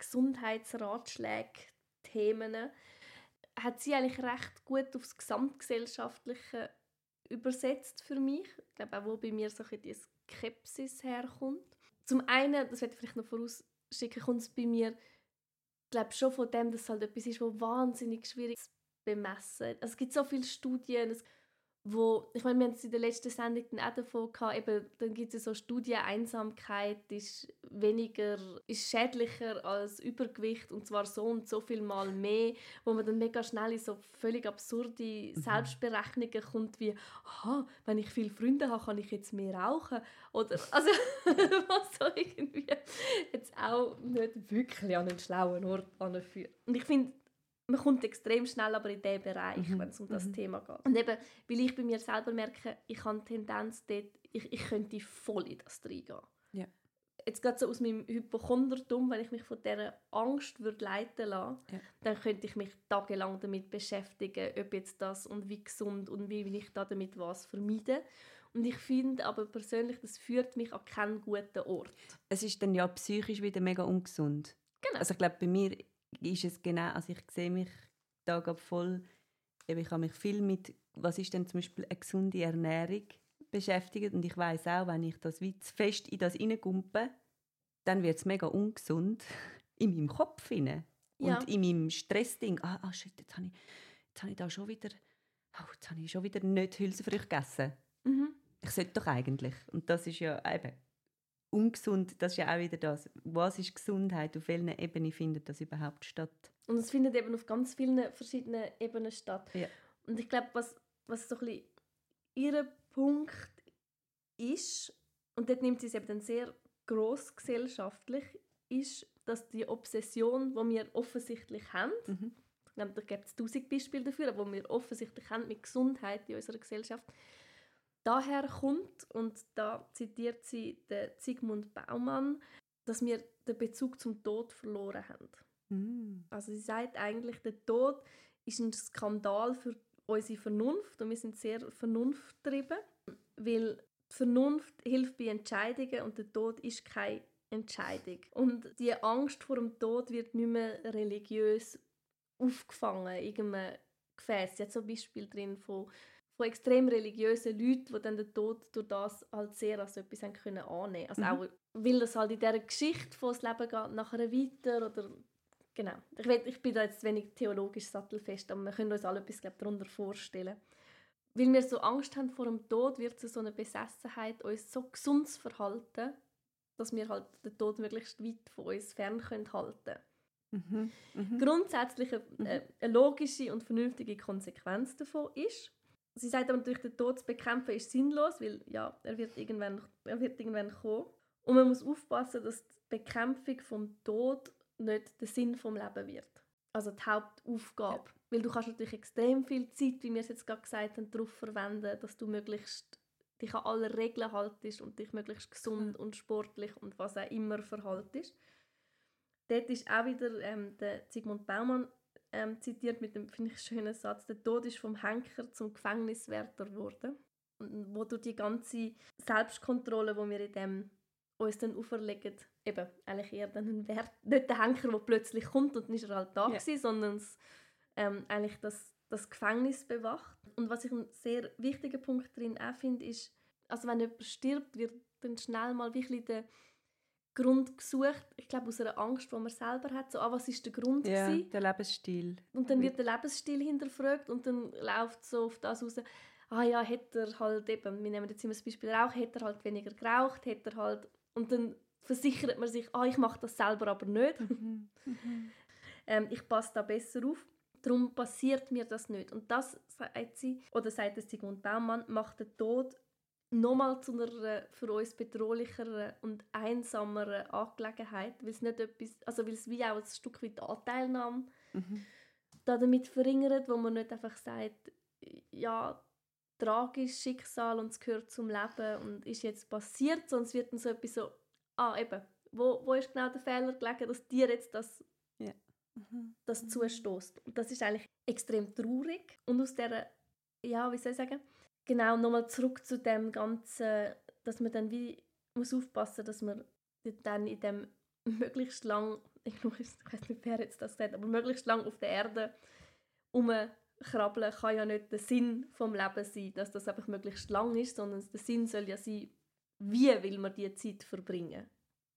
Gesundheitsratschlägen-Themen, hat sie eigentlich recht gut aufs Gesamtgesellschaftliche übersetzt für mich. Ich glaube auch, wo bei mir so ein bisschen die Skepsis herkommt. Zum einen, das werde ich vielleicht noch vorausschicken, kommt es bei mir, ich glaube schon von dem, dass es halt etwas ist, was wahnsinnig schwierig zu bemessen. Also es gibt so viele Studien, wo, ich meine, wir haben es in der letzten Sendung dann auch davon gehabt, eben, dann gibt es so Studien, Einsamkeit ist weniger, ist schädlicher als Übergewicht und zwar so und so viel Mal mehr, wo man dann mega schnell in so völlig absurde Selbstberechnungen kommt, wie, aha, wenn ich viele Freunde habe, kann ich jetzt mehr rauchen. Oder, also, was so irgendwie jetzt auch nicht wirklich an einen schlauen Ort anführt. Und ich finde, man kommt extrem schnell aber in diesen Bereich, mhm. wenn es um das mhm. Thema geht. Und eben, weil ich bei mir selber merke, ich habe die Tendenz dort, ich, ich könnte voll in das reingehen.
Ja.
Jetzt gerade so aus meinem Hypochondertum, wenn ich mich von dieser Angst würde leiten lassen, ja. dann könnte ich mich tagelang damit beschäftigen, ob jetzt das und wie gesund und wie will ich da damit was vermeiden. Und ich finde aber persönlich, das führt mich an keinen guten Ort.
Es ist dann ja psychisch wieder mega ungesund.
Genau.
Also ich glaube, bei mir ist es genau, also ich sehe mich da voll, ich habe mich viel mit, was ist denn zum Beispiel eine gesunde Ernährung beschäftigt und ich weiss auch, wenn ich das wie zu fest in das hineingumpe, dann wird es mega ungesund in meinem Kopf hinein
ja.
und in meinem Stressding. Ah, ah shit, jetzt habe ich, jetzt habe ich da schon wieder, oh, jetzt habe ich schon wieder nicht Hülsenfrüchte gegessen.
Mhm.
Ich sollte doch eigentlich. Und das ist ja eben ungesund, das ist ja auch wieder das. Was ist Gesundheit? Auf welcher Ebene findet das überhaupt statt?
Und es findet eben auf ganz vielen verschiedenen Ebenen statt.
Ja.
Und ich glaube, was, was so ein bisschen ihr Punkt ist, und dort nimmt sie es eben dann sehr gross gesellschaftlich, ist, dass die Obsession, die wir offensichtlich haben, mhm. ich glaube, da gibt es tausend Beispiele dafür, aber die wir offensichtlich haben mit Gesundheit in unserer Gesellschaft, daher kommt, und da zitiert sie den Zygmunt Baumann, dass wir den Bezug zum Tod verloren haben.
Mm.
Also sie sagt eigentlich, der Tod ist ein Skandal für unsere Vernunft und wir sind sehr vernunftgetrieben, weil die Vernunft hilft bei Entscheidungen und der Tod ist keine Entscheidung. Und die Angst vor dem Tod wird nicht mehr religiös aufgefangen in irgendeinem Gefäß. Sie hat so ein Beispiel drin von von extrem religiösen Leuten, die dann den Tod durch das halt sehr als etwas haben können annehmen. Also mhm. auch, weil das halt in dieser Geschichte von das Leben geht nachher weiter oder genau. Ich, will, ich bin da jetzt wenig theologisch sattelfest, aber wir können uns alle etwas glaub, darunter vorstellen. Weil wir so Angst haben vor dem Tod, wird es so eine Besessenheit, uns so gesund zu verhalten, dass wir halt den Tod möglichst weit von uns fern können halten.
Mhm. Mhm.
Grundsätzlich eine, mhm. eine logische und vernünftige Konsequenz davon ist, sie sagt aber natürlich, den Tod zu bekämpfen ist sinnlos, weil ja, er wird irgendwann, er wird irgendwann kommen. Und man muss aufpassen, dass die Bekämpfung vom Tod nicht der Sinn vom Leben wird. Also die Hauptaufgabe. Ja. Weil du kannst natürlich extrem viel Zeit, wie wir es jetzt gerade gesagt haben, darauf verwenden, dass du möglichst dich an alle Regeln haltest und dich möglichst gesund mhm. und sportlich und was auch immer verhaltest. Dort ist auch wieder ähm, der Zygmunt Baumann Ähm, zitiert mit dem, finde ich, schönen Satz, der Tod ist vom Henker zum Gefängniswärter geworden. Und wo durch die ganze Selbstkontrolle, die wir in dem uns dann auferlegen, eben eigentlich eher dann ein Wert, nicht der Henker, der plötzlich kommt und nicht er halt da yeah. war, sondern ähm, eigentlich das, das Gefängnis bewacht. Und was ich einen sehr wichtigen Punkt darin auch finde, ist, also wenn jemand stirbt, wird dann schnell mal wirklich der Grund gesucht, ich glaube aus einer Angst, die man selber hat, so, ah, was ist der Grund
Ja,
gewesen?
der Lebensstil.
Und dann wird der Lebensstil hinterfragt und dann läuft so auf das raus, ah ja, hätte er halt eben, wir nehmen jetzt immer das Beispiel Rauch, hätte er halt weniger geraucht, hätte er halt, und dann versichert man sich, ah, ich mache das selber aber nicht.
Mhm. Mhm.
ähm, ich passe da besser auf. Darum passiert mir das nicht. Und das, sagt sie, oder sagt Sigmund Baumann, macht den Tod nochmal zu einer für uns bedrohlicheren und einsameren Angelegenheit, weil es nicht etwas, also weil es wie auch ein Stück weit Anteilnahme
Mhm.
damit verringert, wo man nicht einfach sagt, ja, tragisches Schicksal und es gehört zum Leben und ist jetzt passiert, sondern es wird dann so etwas so, ah eben, wo, wo ist genau der Fehler gelegen, dass dir jetzt das,
Ja. Mhm.
das mhm. zustößt. Und das ist eigentlich extrem traurig. Und aus dieser, ja, wie soll ich sagen, genau, nochmal zurück zu dem Ganzen, dass man dann wie muss aufpassen, dass man dann in dem möglichst lang, ich weiß nicht, wer jetzt das sagt, aber möglichst lang auf der Erde rumkrabbeln kann ja nicht der Sinn vom Lebens sein, dass das einfach möglichst lang ist, sondern der Sinn soll ja sein, wie will man diese Zeit verbringen.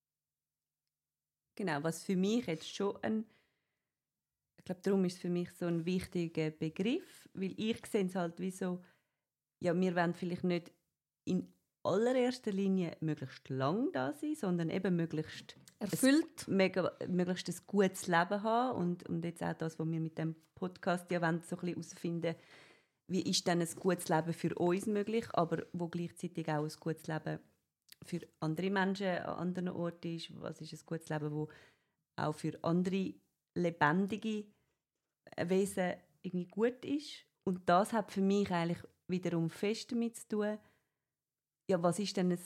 Genau, was für mich jetzt schon ein, ich glaube, darum ist es für mich so ein wichtiger Begriff, weil ich sehe es halt wie so, ja, wir wollen vielleicht nicht in allererster Linie möglichst lang da sein, sondern eben möglichst
erfüllt,
ein, mega, möglichst ein gutes Leben haben und, und jetzt auch das, was wir mit dem Podcast ja wollen, so ein bisschen herausfinden, wie ist denn ein gutes Leben für uns möglich, aber wo gleichzeitig auch ein gutes Leben für andere Menschen an anderen Orten ist, was ist ein gutes Leben, wo auch für andere lebendige Wesen irgendwie gut ist. Und das hat für mich eigentlich wiederum fest damit zu tun, ja, was ist denn ein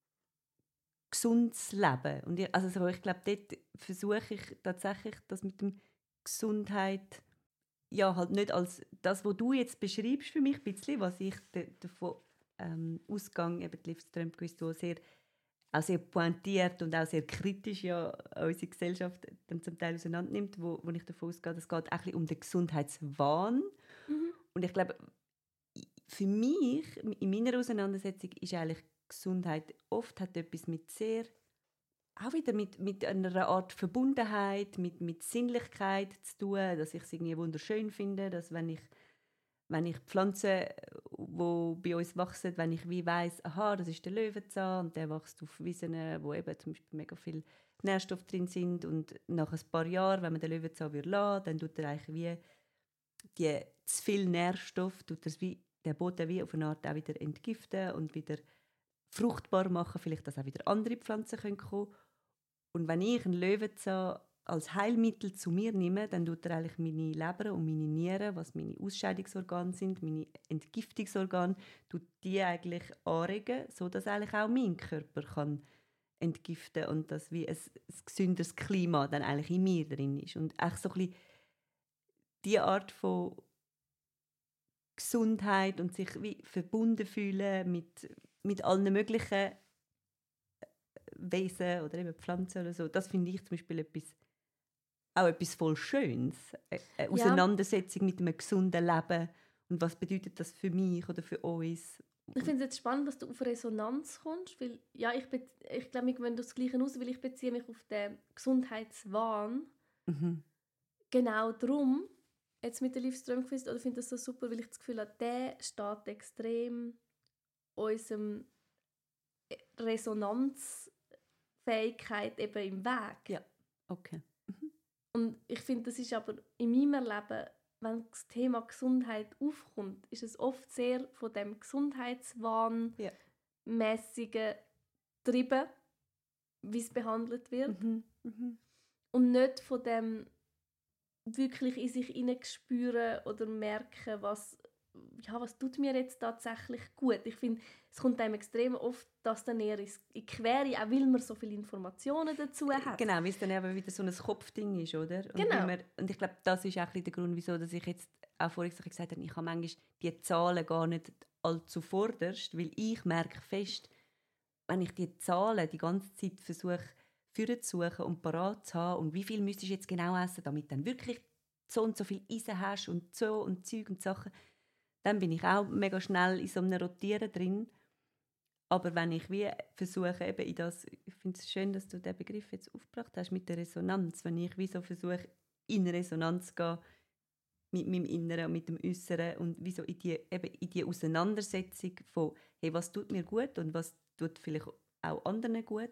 gesundes Leben? Und ich, also so, ich glaube, dort versuche ich tatsächlich, das mit der Gesundheit, ja, halt nicht als das, was du jetzt beschreibst für mich, ein bisschen, was ich de, davon ähm, ausgehe, eben die Liv Strömquist, die sehr, auch sehr pointiert und auch sehr kritisch ja unsere Gesellschaft dann zum Teil auseinander nimmt, wo, wo ich davon ausgehe, es geht auch ein bisschen um den Gesundheitswahn. Mhm. Und ich glaube, für mich, in meiner Auseinandersetzung, ist eigentlich Gesundheit oft hat etwas mit sehr, auch wieder mit, mit einer Art Verbundenheit, mit, mit Sinnlichkeit zu tun, dass ich es irgendwie wunderschön finde, dass wenn ich, wenn ich Pflanzen, die bei uns wachsen, wenn ich wie weiss, aha, das ist der Löwenzahn und der wächst auf Wiesen, wo eben zum Beispiel mega viel Nährstoffe drin sind und nach ein paar Jahren, wenn man den Löwenzahn lassen würde, dann tut er eigentlich wie die zu viel Nährstoff, tut das wie den Boden wie auf eine Art auch wieder entgiften und wieder fruchtbar machen, vielleicht, dass auch wieder andere Pflanzen kommen können. Und wenn ich einen Löwenzahn als Heilmittel zu mir nehme, dann tut er eigentlich meine Leber und meine Nieren, was meine Ausscheidungsorgane sind, meine Entgiftungsorgane, tut die eigentlich anregen, sodass eigentlich auch mein Körper kann entgiften und dass wie ein, ein gesünderes Klima dann eigentlich in mir drin ist. Und echt so ein bisschen die Art von Gesundheit und sich wie verbunden fühlen mit, mit allen möglichen Wesen oder eben Pflanzen oder so, das finde ich zum Beispiel etwas, auch etwas voll Schönes. Eine Auseinandersetzung ja. mit einem gesunden Leben und was bedeutet das für mich oder für uns.
Ich finde es jetzt spannend, dass du auf Resonanz kommst, weil ja, ich, be- ich glaube, wir gehen das Gleiche aus, weil ich beziehe mich auf den Gesundheitswahn.
Mhm.
Genau darum, jetzt mit der Liv Strömquist, oder finde das so super, weil ich das Gefühl habe, der steht extrem unserem Resonanzfähigkeit eben im Weg.
Ja, okay. Mhm.
Und ich finde, das ist aber in meinem Leben, wenn das Thema Gesundheit aufkommt, ist es oft sehr von dem Gesundheitswahn
ja.
mäßigen Treiben, wie es behandelt wird.
Mhm. Mhm.
Und nicht von dem wirklich in sich hineinspüren oder merken, was, ja, was tut mir jetzt tatsächlich gut. Ich finde, es kommt einem extrem oft das dann eher in die Quere, auch weil man so viele Informationen dazu hat.
Genau, weil es dann eben wieder so ein Kopfding ist, oder? Und,
genau.
man, und ich glaube, das ist auch ein bisschen der Grund, wieso dass ich jetzt auch vorhin gesagt habe, ich habe manchmal die Zahlen gar nicht allzu vorderst, weil ich merke fest, wenn ich die Zahlen die ganze Zeit versuche, führen zu suchen und parat zu haben und wie viel müsstest du jetzt genau essen, damit du dann wirklich so und so viel Eisen hast und so und Zeug und Sachen, dann bin ich auch mega schnell in so einem Rotieren drin. Aber wenn ich wie versuche, eben in das, ich finde es schön, dass du den Begriff jetzt aufgebracht hast, mit der Resonanz, wenn ich wie so versuche, in Resonanz zu gehen mit meinem Inneren und mit dem Äußeren und wie so in die, eben in die Auseinandersetzung von, hey, was tut mir gut und was tut vielleicht auch anderen gut,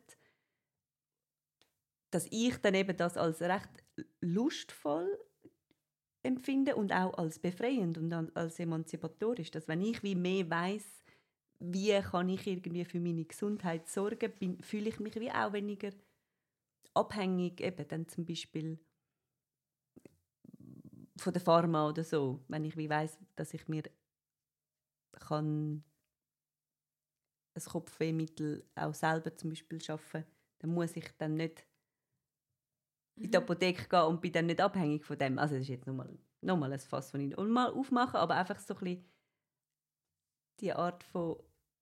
dass ich dann eben das als recht lustvoll empfinde und auch als befreiend und als emanzipatorisch, dass wenn ich wie mehr weiss, wie kann ich irgendwie für meine Gesundheit sorgen, bin, fühle ich mich wie auch weniger abhängig, eben dann zum Beispiel von der Pharma oder so, wenn ich wie weiss, dass ich mir kann ein Kopfwehmittel auch selber zum Beispiel schaffen, dann muss ich dann nicht in die Apotheke gehen und bin dann nicht abhängig von dem. Also das ist jetzt nochmal noch mal ein Fass, das ich mal aufmache, aber einfach so ein bisschen die Art von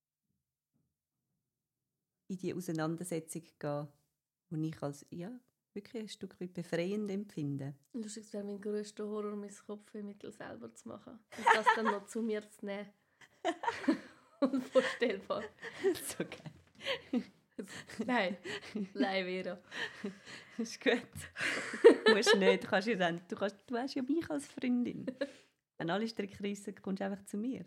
in die Auseinandersetzung gehen, die ich als ja, wirklich ein Stück weit befreiend empfinde.
Lustig, es wäre mein grösster Horror, mein Kopfwehmittel selber zu machen. Und das dann noch zu mir zu nehmen. Unvorstellbar.
So geil.
Nein, nein, Vera.
Das ist gut. Du musst nicht, du, kannst ja dann, du, kannst, du hast ja mich als Freundin. Wenn alle Stricke reissen, kommst du einfach zu mir.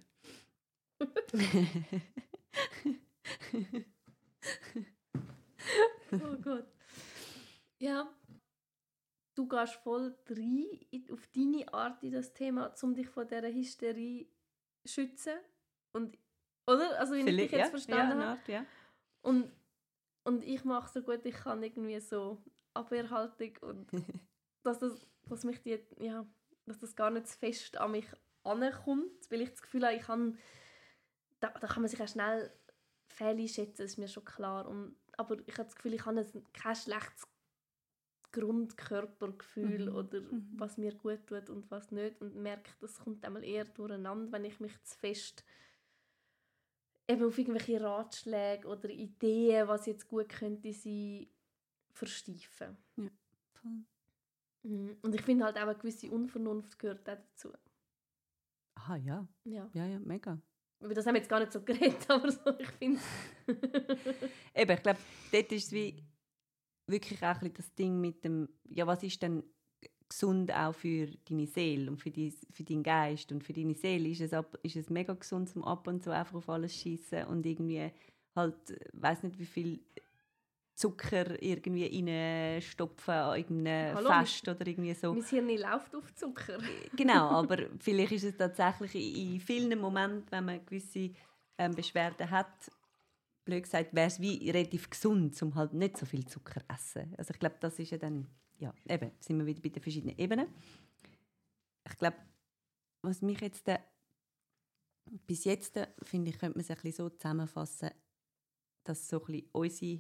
Oh Gott. Ja, du gehst voll rein auf deine Art in das Thema, um dich von dieser Hysterie zu schützen. Und, oder? Also, wenn ich dich jetzt
ja,
verstanden
ja,
habe.
Art, ja.
Und, und ich mache so gut, ich kann irgendwie so Abwehrhaltung und dass, das, dass, mich die, ja, dass das gar nicht zu fest an mich ankommt, weil ich das Gefühl habe, ich kann, da, da kann man sich auch schnell Fehler schätzen, das ist mir schon klar. Und, aber ich habe das Gefühl, ich habe ein, kein schlechtes Grundkörpergefühl
Mhm.
oder
Mhm.
was mir gut tut und was nicht und merke, das kommt einmal eher durcheinander, wenn ich mich zu fest eben auf irgendwelche Ratschläge oder Ideen, was jetzt gut könnte sein, versteifen.
Ja, voll.
Mhm. Und ich finde halt auch eine gewisse Unvernunft gehört auch dazu.
Aha, ja.
Ja.
Ja, ja, mega.
Über das haben wir jetzt gar nicht so geredet, aber so, ich finde
Eben, ich glaube, dort ist es wie wirklich auch ein bisschen das Ding mit dem, ja, was ist denn gesund auch für deine Seele und für, die, für deinen Geist und für deine Seele ist es, ab, ist es mega gesund, zum ab und zu einfach auf alles schießen und irgendwie halt, weiß nicht wie viel Zucker irgendwie reinstopfen an irgendeinem
Hallo,
Fest oder irgendwie so.
mein Hirn läuft auf Zucker.
Genau, aber vielleicht ist es tatsächlich in vielen Momenten, wenn man gewisse ähm, Beschwerden hat, blöd gesagt, wäre es wie relativ gesund, um halt nicht so viel Zucker zu essen. Also ich glaube, das ist ja dann, ja, eben, sind wir wieder bei den verschiedenen Ebenen. Ich glaube, was mich jetzt, äh, bis jetzt, äh, finde ich, könnte man es ein bisschen so zusammenfassen, dass so ein bisschen unsere,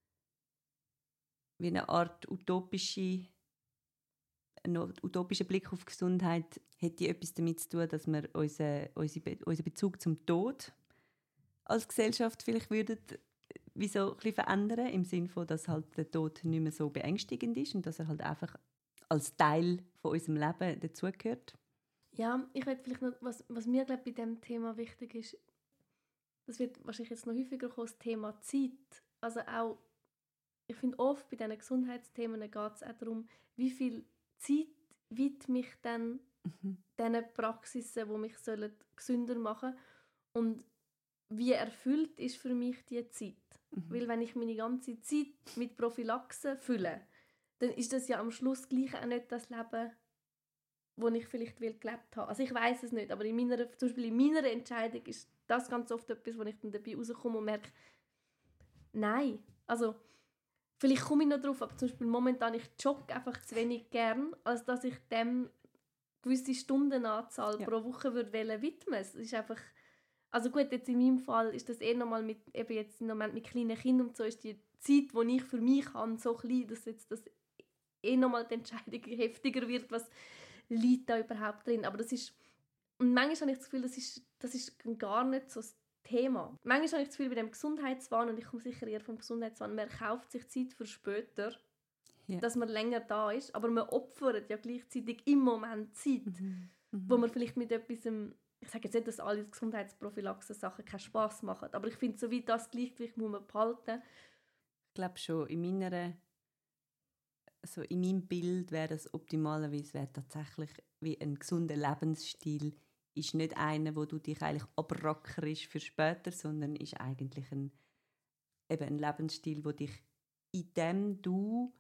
wie eine Art utopische, ein utopischer Blick auf Gesundheit hätte etwas damit zu tun, dass wir unseren, unseren Bezug zum Tod als Gesellschaft vielleicht würden wie so ein bisschen verändern, im Sinne von, dass halt der Tod nicht mehr so beängstigend ist und dass er halt einfach als Teil von unserem Leben dazugehört.
Ja, ich würde vielleicht noch, was, was mir glaub, bei diesem Thema wichtig ist, das wird wahrscheinlich jetzt noch häufiger kommen, das Thema Zeit. Also auch, ich finde oft bei diesen Gesundheitsthemen geht es auch darum, wie viel Zeit widme ich dann
Mhm.
diesen Praxisen, die mich sollen gesünder machen sollen. Und wie erfüllt ist für mich diese Zeit?
Mhm.
Weil wenn ich meine ganze Zeit mit Prophylaxe fülle, dann ist das ja am Schluss gleich auch nicht das Leben, das ich vielleicht will gelebt habe. Also ich weiß es nicht, aber in meiner, zum Beispiel in meiner Entscheidung ist das ganz oft etwas, wo ich dann dabei rauskomme und merke, nein, also vielleicht komme ich noch drauf, aber zum Beispiel momentan, ich jogge einfach zu wenig gern, als dass ich dem gewisse Stundenanzahl
Ja.
pro Woche würde widmen. Es ist einfach, also gut, jetzt in meinem Fall ist das eher nochmal mit, eben jetzt im Moment mit kleinen Kindern und so, ist die Zeit, die ich für mich habe, so klein, dass jetzt das eh nochmal die Entscheidung heftiger wird, was liegt da überhaupt drin. Aber das ist, und manchmal habe ich das Gefühl, das ist, das ist gar nicht so das Thema. Manchmal habe ich das Gefühl, bei dem Gesundheitswahn, und ich komme sicher eher vom Gesundheitswahn, man kauft sich Zeit für später,
Ja.
dass man länger da ist, aber man opfert ja gleichzeitig im Moment Zeit,
Mhm. Mhm.
wo man vielleicht mit etwas ich sage jetzt nicht, dass alle Gesundheitsprophylaxe-Sachen keinen Spass machen, aber ich finde, so wie das Gleichgewicht muss man behalten.
Ich glaube schon, in meiner, also in meinem Bild wäre das optimalerweise wäre tatsächlich wie ein gesunder Lebensstil ist nicht einer, wo du dich eigentlich abrackerst für später, sondern ist eigentlich ein, eben ein Lebensstil, wo dich, in dem du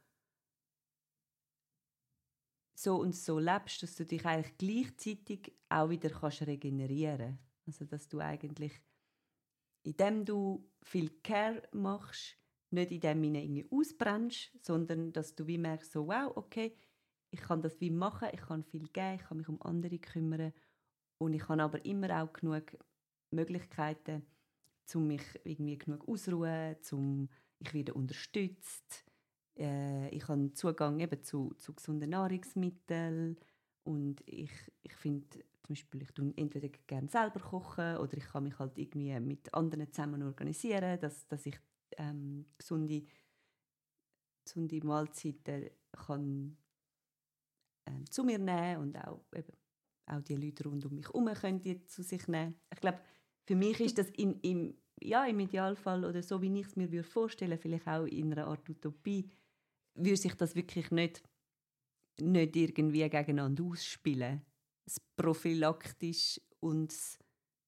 so und so lebst, dass du dich eigentlich gleichzeitig auch wieder kannst regenerieren. Also dass du eigentlich, indem du viel Care machst, nicht in dem Sinne irgendwie ausbrennst, sondern dass du wie merkst, so, wow, okay, ich kann das wie machen, ich kann viel geben, ich kann mich um andere kümmern und ich habe aber immer auch genug Möglichkeiten, um mich irgendwie genug ausruhen, um ich werde unterstützt, äh, ich habe Zugang eben zu, zu gesunden Nahrungsmitteln und ich, ich finde zum Beispiel, ich tue entweder gerne selber kochen oder ich kann mich halt irgendwie mit anderen zusammen organisieren, dass, dass ich ähm, gesunde, gesunde Mahlzeiten kann, ähm, zu mir nehmen und auch, eben, auch die Leute rund um mich herum können die zu sich nehmen. Ich glaube, für mich ist das in, im, ja, im Idealfall oder so, wie ich es mir vorstellen würde, vielleicht auch in einer Art Utopie, würde sich das wirklich nicht, nicht irgendwie gegeneinander ausspielen. Das prophylaktisch und das,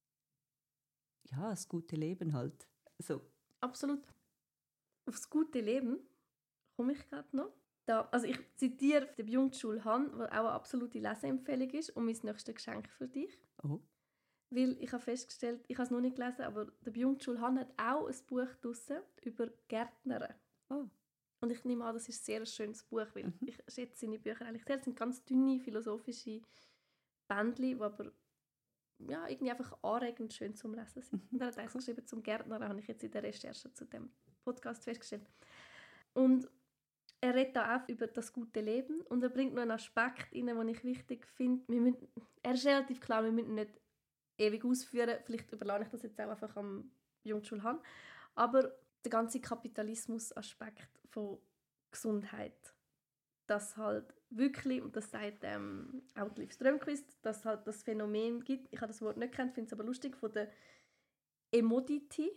ja, das gute Leben halt. So.
Absolut. Aufs gute Leben komme ich gerade noch. Da, also ich zitiere den Byung-Chul Han, was auch eine absolute Leseempfehlung ist und mein nächstes Geschenk für dich.
Oh.
Weil ich habe festgestellt, ich habe es noch nicht gelesen, aber der Byung-Chul Han hat auch ein Buch draussen über Gärtnern.
Oh.
Und ich nehme an, das ist ein sehr schönes Buch, weil
Mhm.
ich schätze seine Bücher eigentlich sehr. Es sind ganz dünne, philosophische Bändchen, die aber ja, irgendwie einfach anregend schön zum Lesen sind. Und er hat eins geschrieben zum Gärtner, habe ich jetzt in der Recherche zu dem Podcast festgestellt. Und er redet da auch über das gute Leben und er bringt noch einen Aspekt rein, den ich wichtig finde. Wir müssen, er ist relativ klar, wir müssen nicht ewig ausführen, vielleicht überlasse ich das jetzt auch einfach am Byung-Chul Han, aber der ganze Kapitalismus-Aspekt von Gesundheit, dass halt wirklich, und das sagt ähm, auch Liv Strömquist, dass halt das Phänomen gibt, ich habe das Wort nicht kennt, finde es aber lustig, von der Emodity.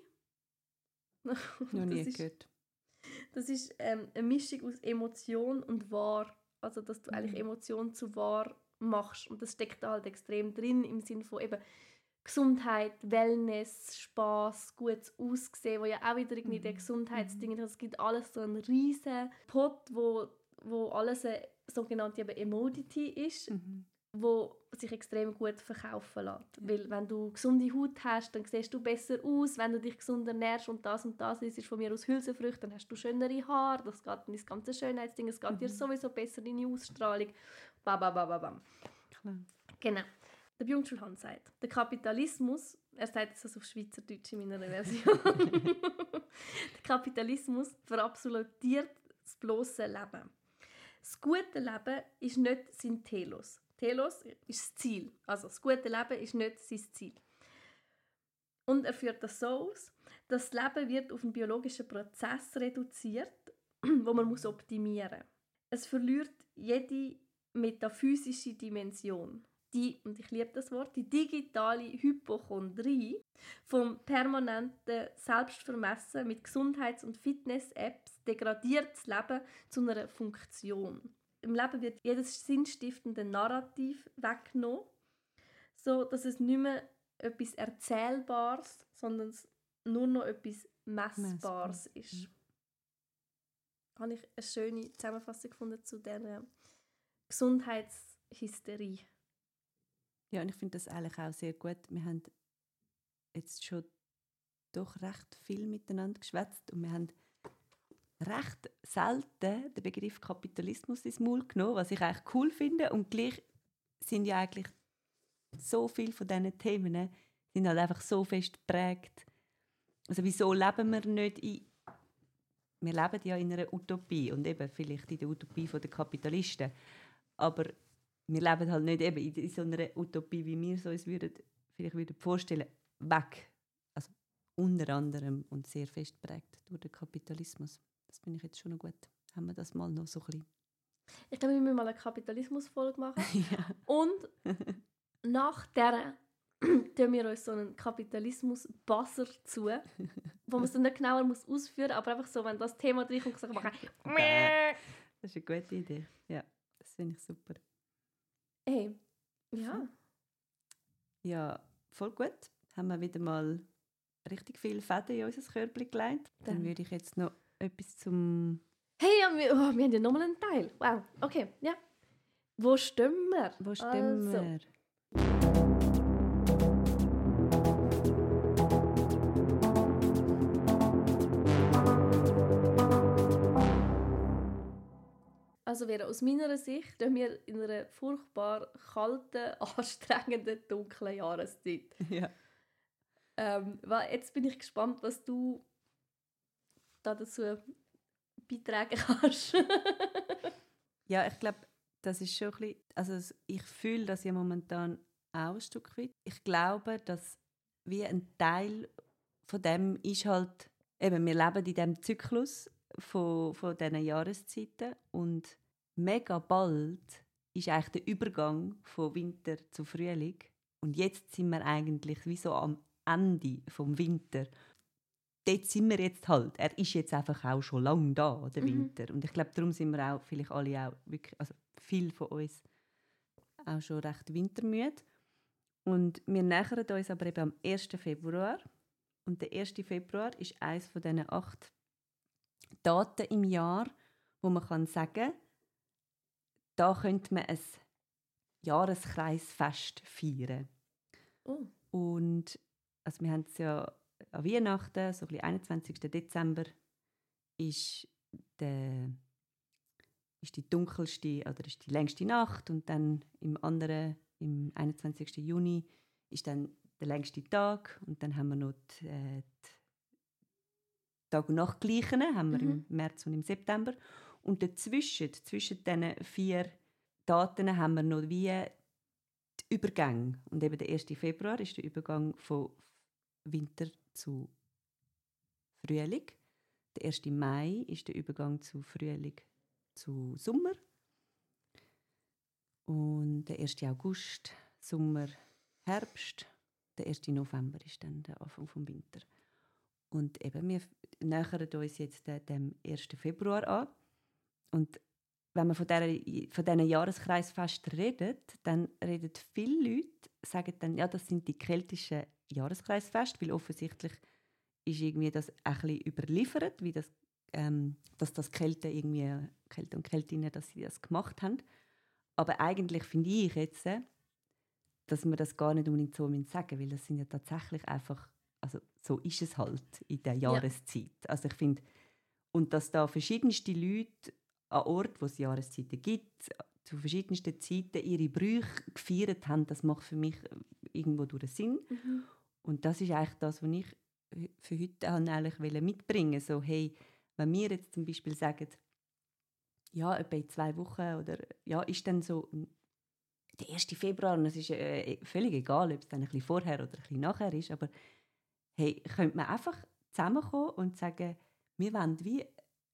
Noch nie
das
gehört.
Ist, das ist ähm, eine Mischung aus Emotion und Wahr. Also, dass du mhm. eigentlich Emotion zu Wahr machst. Und das steckt da halt extrem drin, im Sinne von eben Gesundheit, Wellness, Spass, gutes Aussehen, wo ja auch wieder irgendwie mhm. der Gesundheitsding ist. Es gibt alles so einen riesen Pot, wo, wo alles eine sogenannte eben Emodity ist, mhm. wo sich extrem gut verkaufen lässt. Ja. Weil wenn du gesunde Haut hast, dann siehst du besser aus. Wenn du dich gesund ernährst und das und das ist von mir aus Hülsenfrüchte, dann hast du schönere Haare. Das geht in das ganze Schönheitsding. Es geht mhm. dir sowieso besser in die Ausstrahlung. Bam, bam, bam, bam. Klar. Genau. Der Byung-Chul Han sagt, der Kapitalismus, er sagt es auf Schweizerdeutsch in meiner Version, der Kapitalismus verabsolutiert das bloße Leben. Das gute Leben ist nicht sein Telos. Telos ist das Ziel. Also das gute Leben ist nicht sein Ziel. Und er führt das so aus, dass das Leben wird auf einen biologischen Prozess reduziert, wo man muss optimieren muss. Es verliert jede metaphysische Dimension. Die, und ich liebe das Wort, die digitale Hypochondrie vom permanenten Selbstvermessen mit Gesundheits- und Fitness-Apps degradiert das Leben zu einer Funktion. Im Leben wird jedes sinnstiftende Narrativ weggenommen, so dass es nicht mehr etwas Erzählbares, sondern nur noch etwas Messbares Messbar. ist. Da habe ich eine schöne Zusammenfassung gefunden zu dieser Gesundheitshysterie.
Ja, und ich finde das eigentlich auch sehr gut. Wir haben jetzt schon doch recht viel miteinander geschwätzt und wir haben recht selten den Begriff Kapitalismus ins Maul genommen, was ich eigentlich cool finde. Und gleich sind ja eigentlich so viele von diesen Themen sind halt einfach so fest geprägt. Also wieso leben wir nicht in... Wir leben ja in einer Utopie und eben vielleicht in der Utopie der Kapitalisten. Aber wir leben halt nicht eben in so einer Utopie, wie wir es uns würden, vielleicht würden vorstellen, weg. Also unter anderem und sehr fest geprägt durch den Kapitalismus. Das finde ich jetzt schon noch gut. Haben wir das mal noch so ein bisschen...
Ich glaube, wir müssen mal eine Kapitalismus-Folge machen.
Ja.
Und nach dieser tun wir uns so einen Kapitalismus-Buzzer zu, wo man es dann nicht genauer muss ausführen muss, aber einfach so, wenn das Thema reinkommt, sagen wir
das ist eine gute Idee. Ja, das finde ich super.
Hey, ja.
Ja, voll gut. Haben wir wieder mal richtig viel Fäden in unser Körbchen gelegt. Dann, Dann würde ich jetzt noch etwas zum...
Hey, ja, wir, oh, wir haben ja nochmal einen Teil. Wow, okay, ja. Wo stehen wir?
Wo stehen
also.
wir?
Also wäre aus meiner Sicht stehen wir in einer furchtbar kalten, anstrengenden, dunklen Jahreszeit.
Ja.
Ähm, weil jetzt bin ich gespannt, was du da dazu beitragen kannst.
Ja, ich glaube, das ist schon ein bisschen, also ich fühle das ja momentan auch ein Stück weit. Ich glaube, dass wie ein Teil von dem ist halt, eben, wir leben in diesem Zyklus von, von diesen Jahreszeiten und mega bald ist eigentlich der Übergang von Winter zu Frühling und jetzt sind wir eigentlich wie so am Ende vom Winter. Dort sind wir jetzt halt. Er ist jetzt einfach auch schon lange da, der Winter. Mhm. Und ich glaube, darum sind wir auch, vielleicht alle auch wirklich, also viele von uns, auch schon recht wintermüde. Und wir nähern uns aber eben am ersten Februar. Und der erste Februar ist eines von diesen acht Daten im Jahr, wo man kann sagen, da könnte man ein Jahreskreisfest feiern.
Oh.
Und also wir haben es ja an Weihnachten, so ein bisschen einundzwanzigsten Dezember, ist, der, ist die dunkelste oder ist die längste Nacht und dann im anderen, im einundzwanzigsten Juni, ist dann der längste Tag und dann haben wir noch die, äh, die Tag- und Nachtgleichen, haben wir mhm. im März und im September. Und dazwischen, zwischen diesen vier Daten haben wir noch wie die Übergänge. Und eben der erste Februar ist der Übergang von Winter zu Frühling. Der erste Mai ist der Übergang zu Frühling zu Sommer. Und der erste August, Sommer, Herbst. Der erste November ist dann der Anfang des Winter. Und eben, wir nähern uns jetzt dem ersten Februar an. Und wenn man von, dieser, von diesen Jahreskreisfesten redet, dann reden viele Leute, sagen dann, ja, das sind die keltischen Jahreskreisfeste, weil offensichtlich ist irgendwie das ein bisschen überliefert, wie das, ähm, dass das Kälte irgendwie, Kälte und Keltinnen, dass sie das gemacht haben. Aber eigentlich finde ich jetzt, dass man das gar nicht unbedingt so sagen, weil das sind ja tatsächlich einfach, also so ist es halt in der Jahreszeit. Ja. Also ich finde, und dass da verschiedenste Leute an Orten, wo es Jahreszeiten gibt, zu verschiedensten Zeiten ihre Brüche gefeiert haben, das macht für mich irgendwo durch Sinn. Mhm. Und das ist eigentlich das, was ich für heute eigentlich mitbringen wollte. So, hey, wenn wir jetzt zum Beispiel sagen, ja, etwa in zwei Wochen oder ja, ist dann so der erste Februar und es ist äh, völlig egal, ob es dann ein bisschen vorher oder ein bisschen nachher ist, aber hey, könnte man einfach zusammenkommen und sagen, wir wollen wie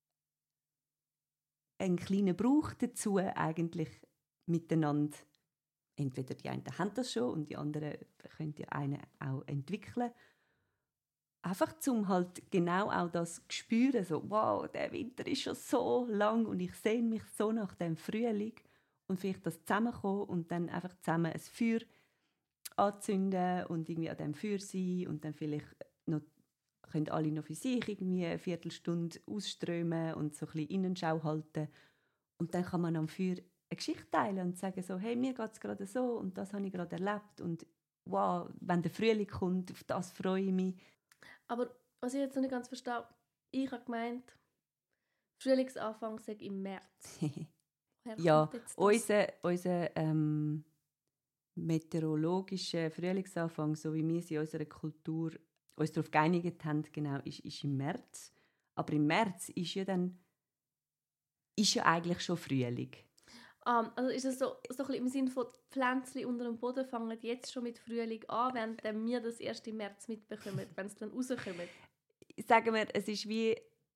einen kleinen Brauch dazu eigentlich miteinander, entweder die einen haben das schon und die anderen können ja einen auch entwickeln. Einfach zum halt genau auch das spüren, so wow, der Winter ist schon so lang und ich sehne mich so nach dem Frühling und vielleicht das zusammenkommen und dann einfach zusammen ein Feuer anzünden und irgendwie an dem Feuer sein und dann vielleicht noch können alle noch für sich irgendwie eine Viertelstunde ausströmen und so ein bisschen Innenschau halten. Und dann kann man am Feuer eine Geschichte teilen und sagen so, hey, mir geht es gerade so und das habe ich gerade erlebt und wow, wenn der Frühling kommt, auf das freue ich mich.
Aber was ich jetzt noch nicht ganz verstehe, ich habe gemeint, Frühlingsanfang sei im März.
Ja, unser, unser ähm, meteorologischer Frühlingsanfang, so wie wir es in unserer Kultur uns darauf geeinigt haben, genau, ist, ist im März. Aber im März ist ja dann ist ja eigentlich schon Frühling.
Um, also ist es so, so ein bisschen im Sinne von Pflänzchen unter dem Boden fangen jetzt schon mit Frühling an, während wir das erst im März mitbekommen, wenn es dann rauskommt?
Sagen wir, es ist wie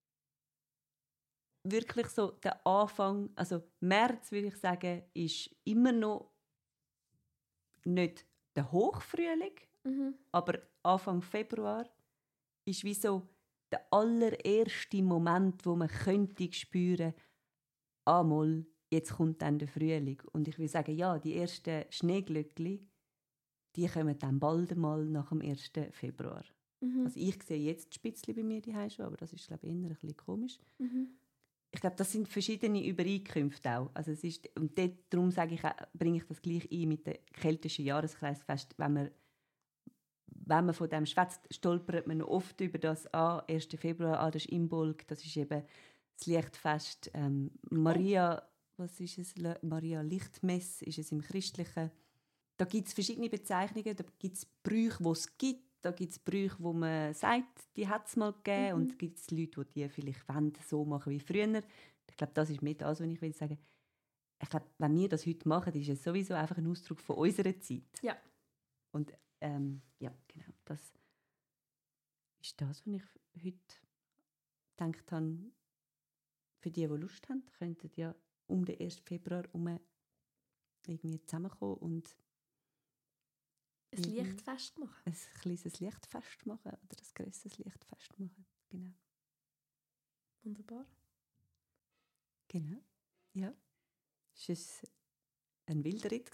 wirklich so der Anfang, also März würde ich sagen, ist immer noch nicht der Hochfrühling,
Mhm.
aber Anfang Februar ist wie so der allererste Moment, wo man könnte spüren, ah, mal, jetzt kommt dann der Frühling. Und ich will sagen, ja, die ersten Schneeglöckchen, die kommen dann bald mal nach dem ersten Februar.
Mhm.
Also ich sehe jetzt die Spitzli bei mir daheim schon, aber das ist, glaube ich, eher ein bisschen komisch.
Mhm.
Ich glaube, das sind verschiedene Übereinkünfte auch. Also es ist, und dort, darum sage ich, bringe ich das gleich ein mit dem keltischen Jahreskreisfest. Wenn man, wenn man von dem schwätzt, stolpert man oft über das, ah, ersten Februar, ah, das ist Imbolg, das ist eben das Lichtfest. Ähm, Maria, was ist es? Maria Lichtmess ist es im Christlichen. Da gibt es verschiedene Bezeichnungen, da gibt es Brüche, die es gibt. Da gibt es Brüche, wo man sagt, die hat es mal gegeben.
Mhm.
Und da gibt es Leute, die die vielleicht wollen, so machen wie früher. Ich glaube, das ist mit das, was ich will sagen. Ich glaube, wenn wir das heute machen, ist es sowieso einfach ein Ausdruck von unserer Zeit.
Ja.
Und ähm, ja, genau. Das ist das, was ich heute gedacht habe. Für die, die Lust haben, könnten ja um den ersten Februar herum irgendwie zusammenkommen und
Ein Lichtfest machen.
ein kleines Lichtfest machen oder ein grosses Lichtfest machen. Genau.
Wunderbar.
Genau. Ja. Es war ein wilder Ritt.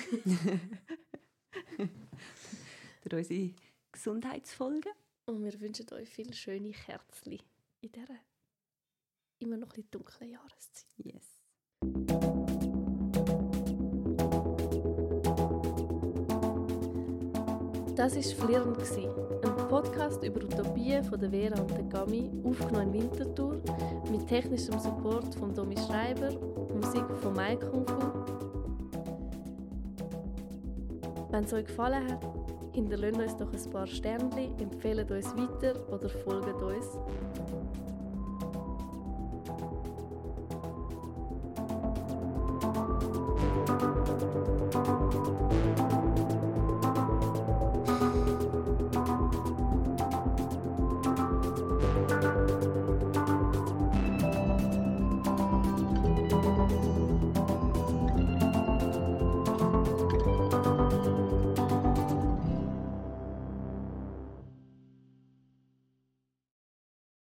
Durch unsere Gesundheitsfolgen.
Und wir wünschen euch viele schöne Kerzen in dieser immer noch ein bisschen dunklen Jahreszeit.
Yes.
Das war «Flirrend», ein Podcast über Utopien von der Vera und der Gami, aufgenommen in Winterthur, mit technischem Support von Domi Schreiber, Musik von Mike Kung Fu. Wenn es euch gefallen hat, hinterlasst uns doch ein paar Sternchen, empfehlt uns weiter oder folgt uns.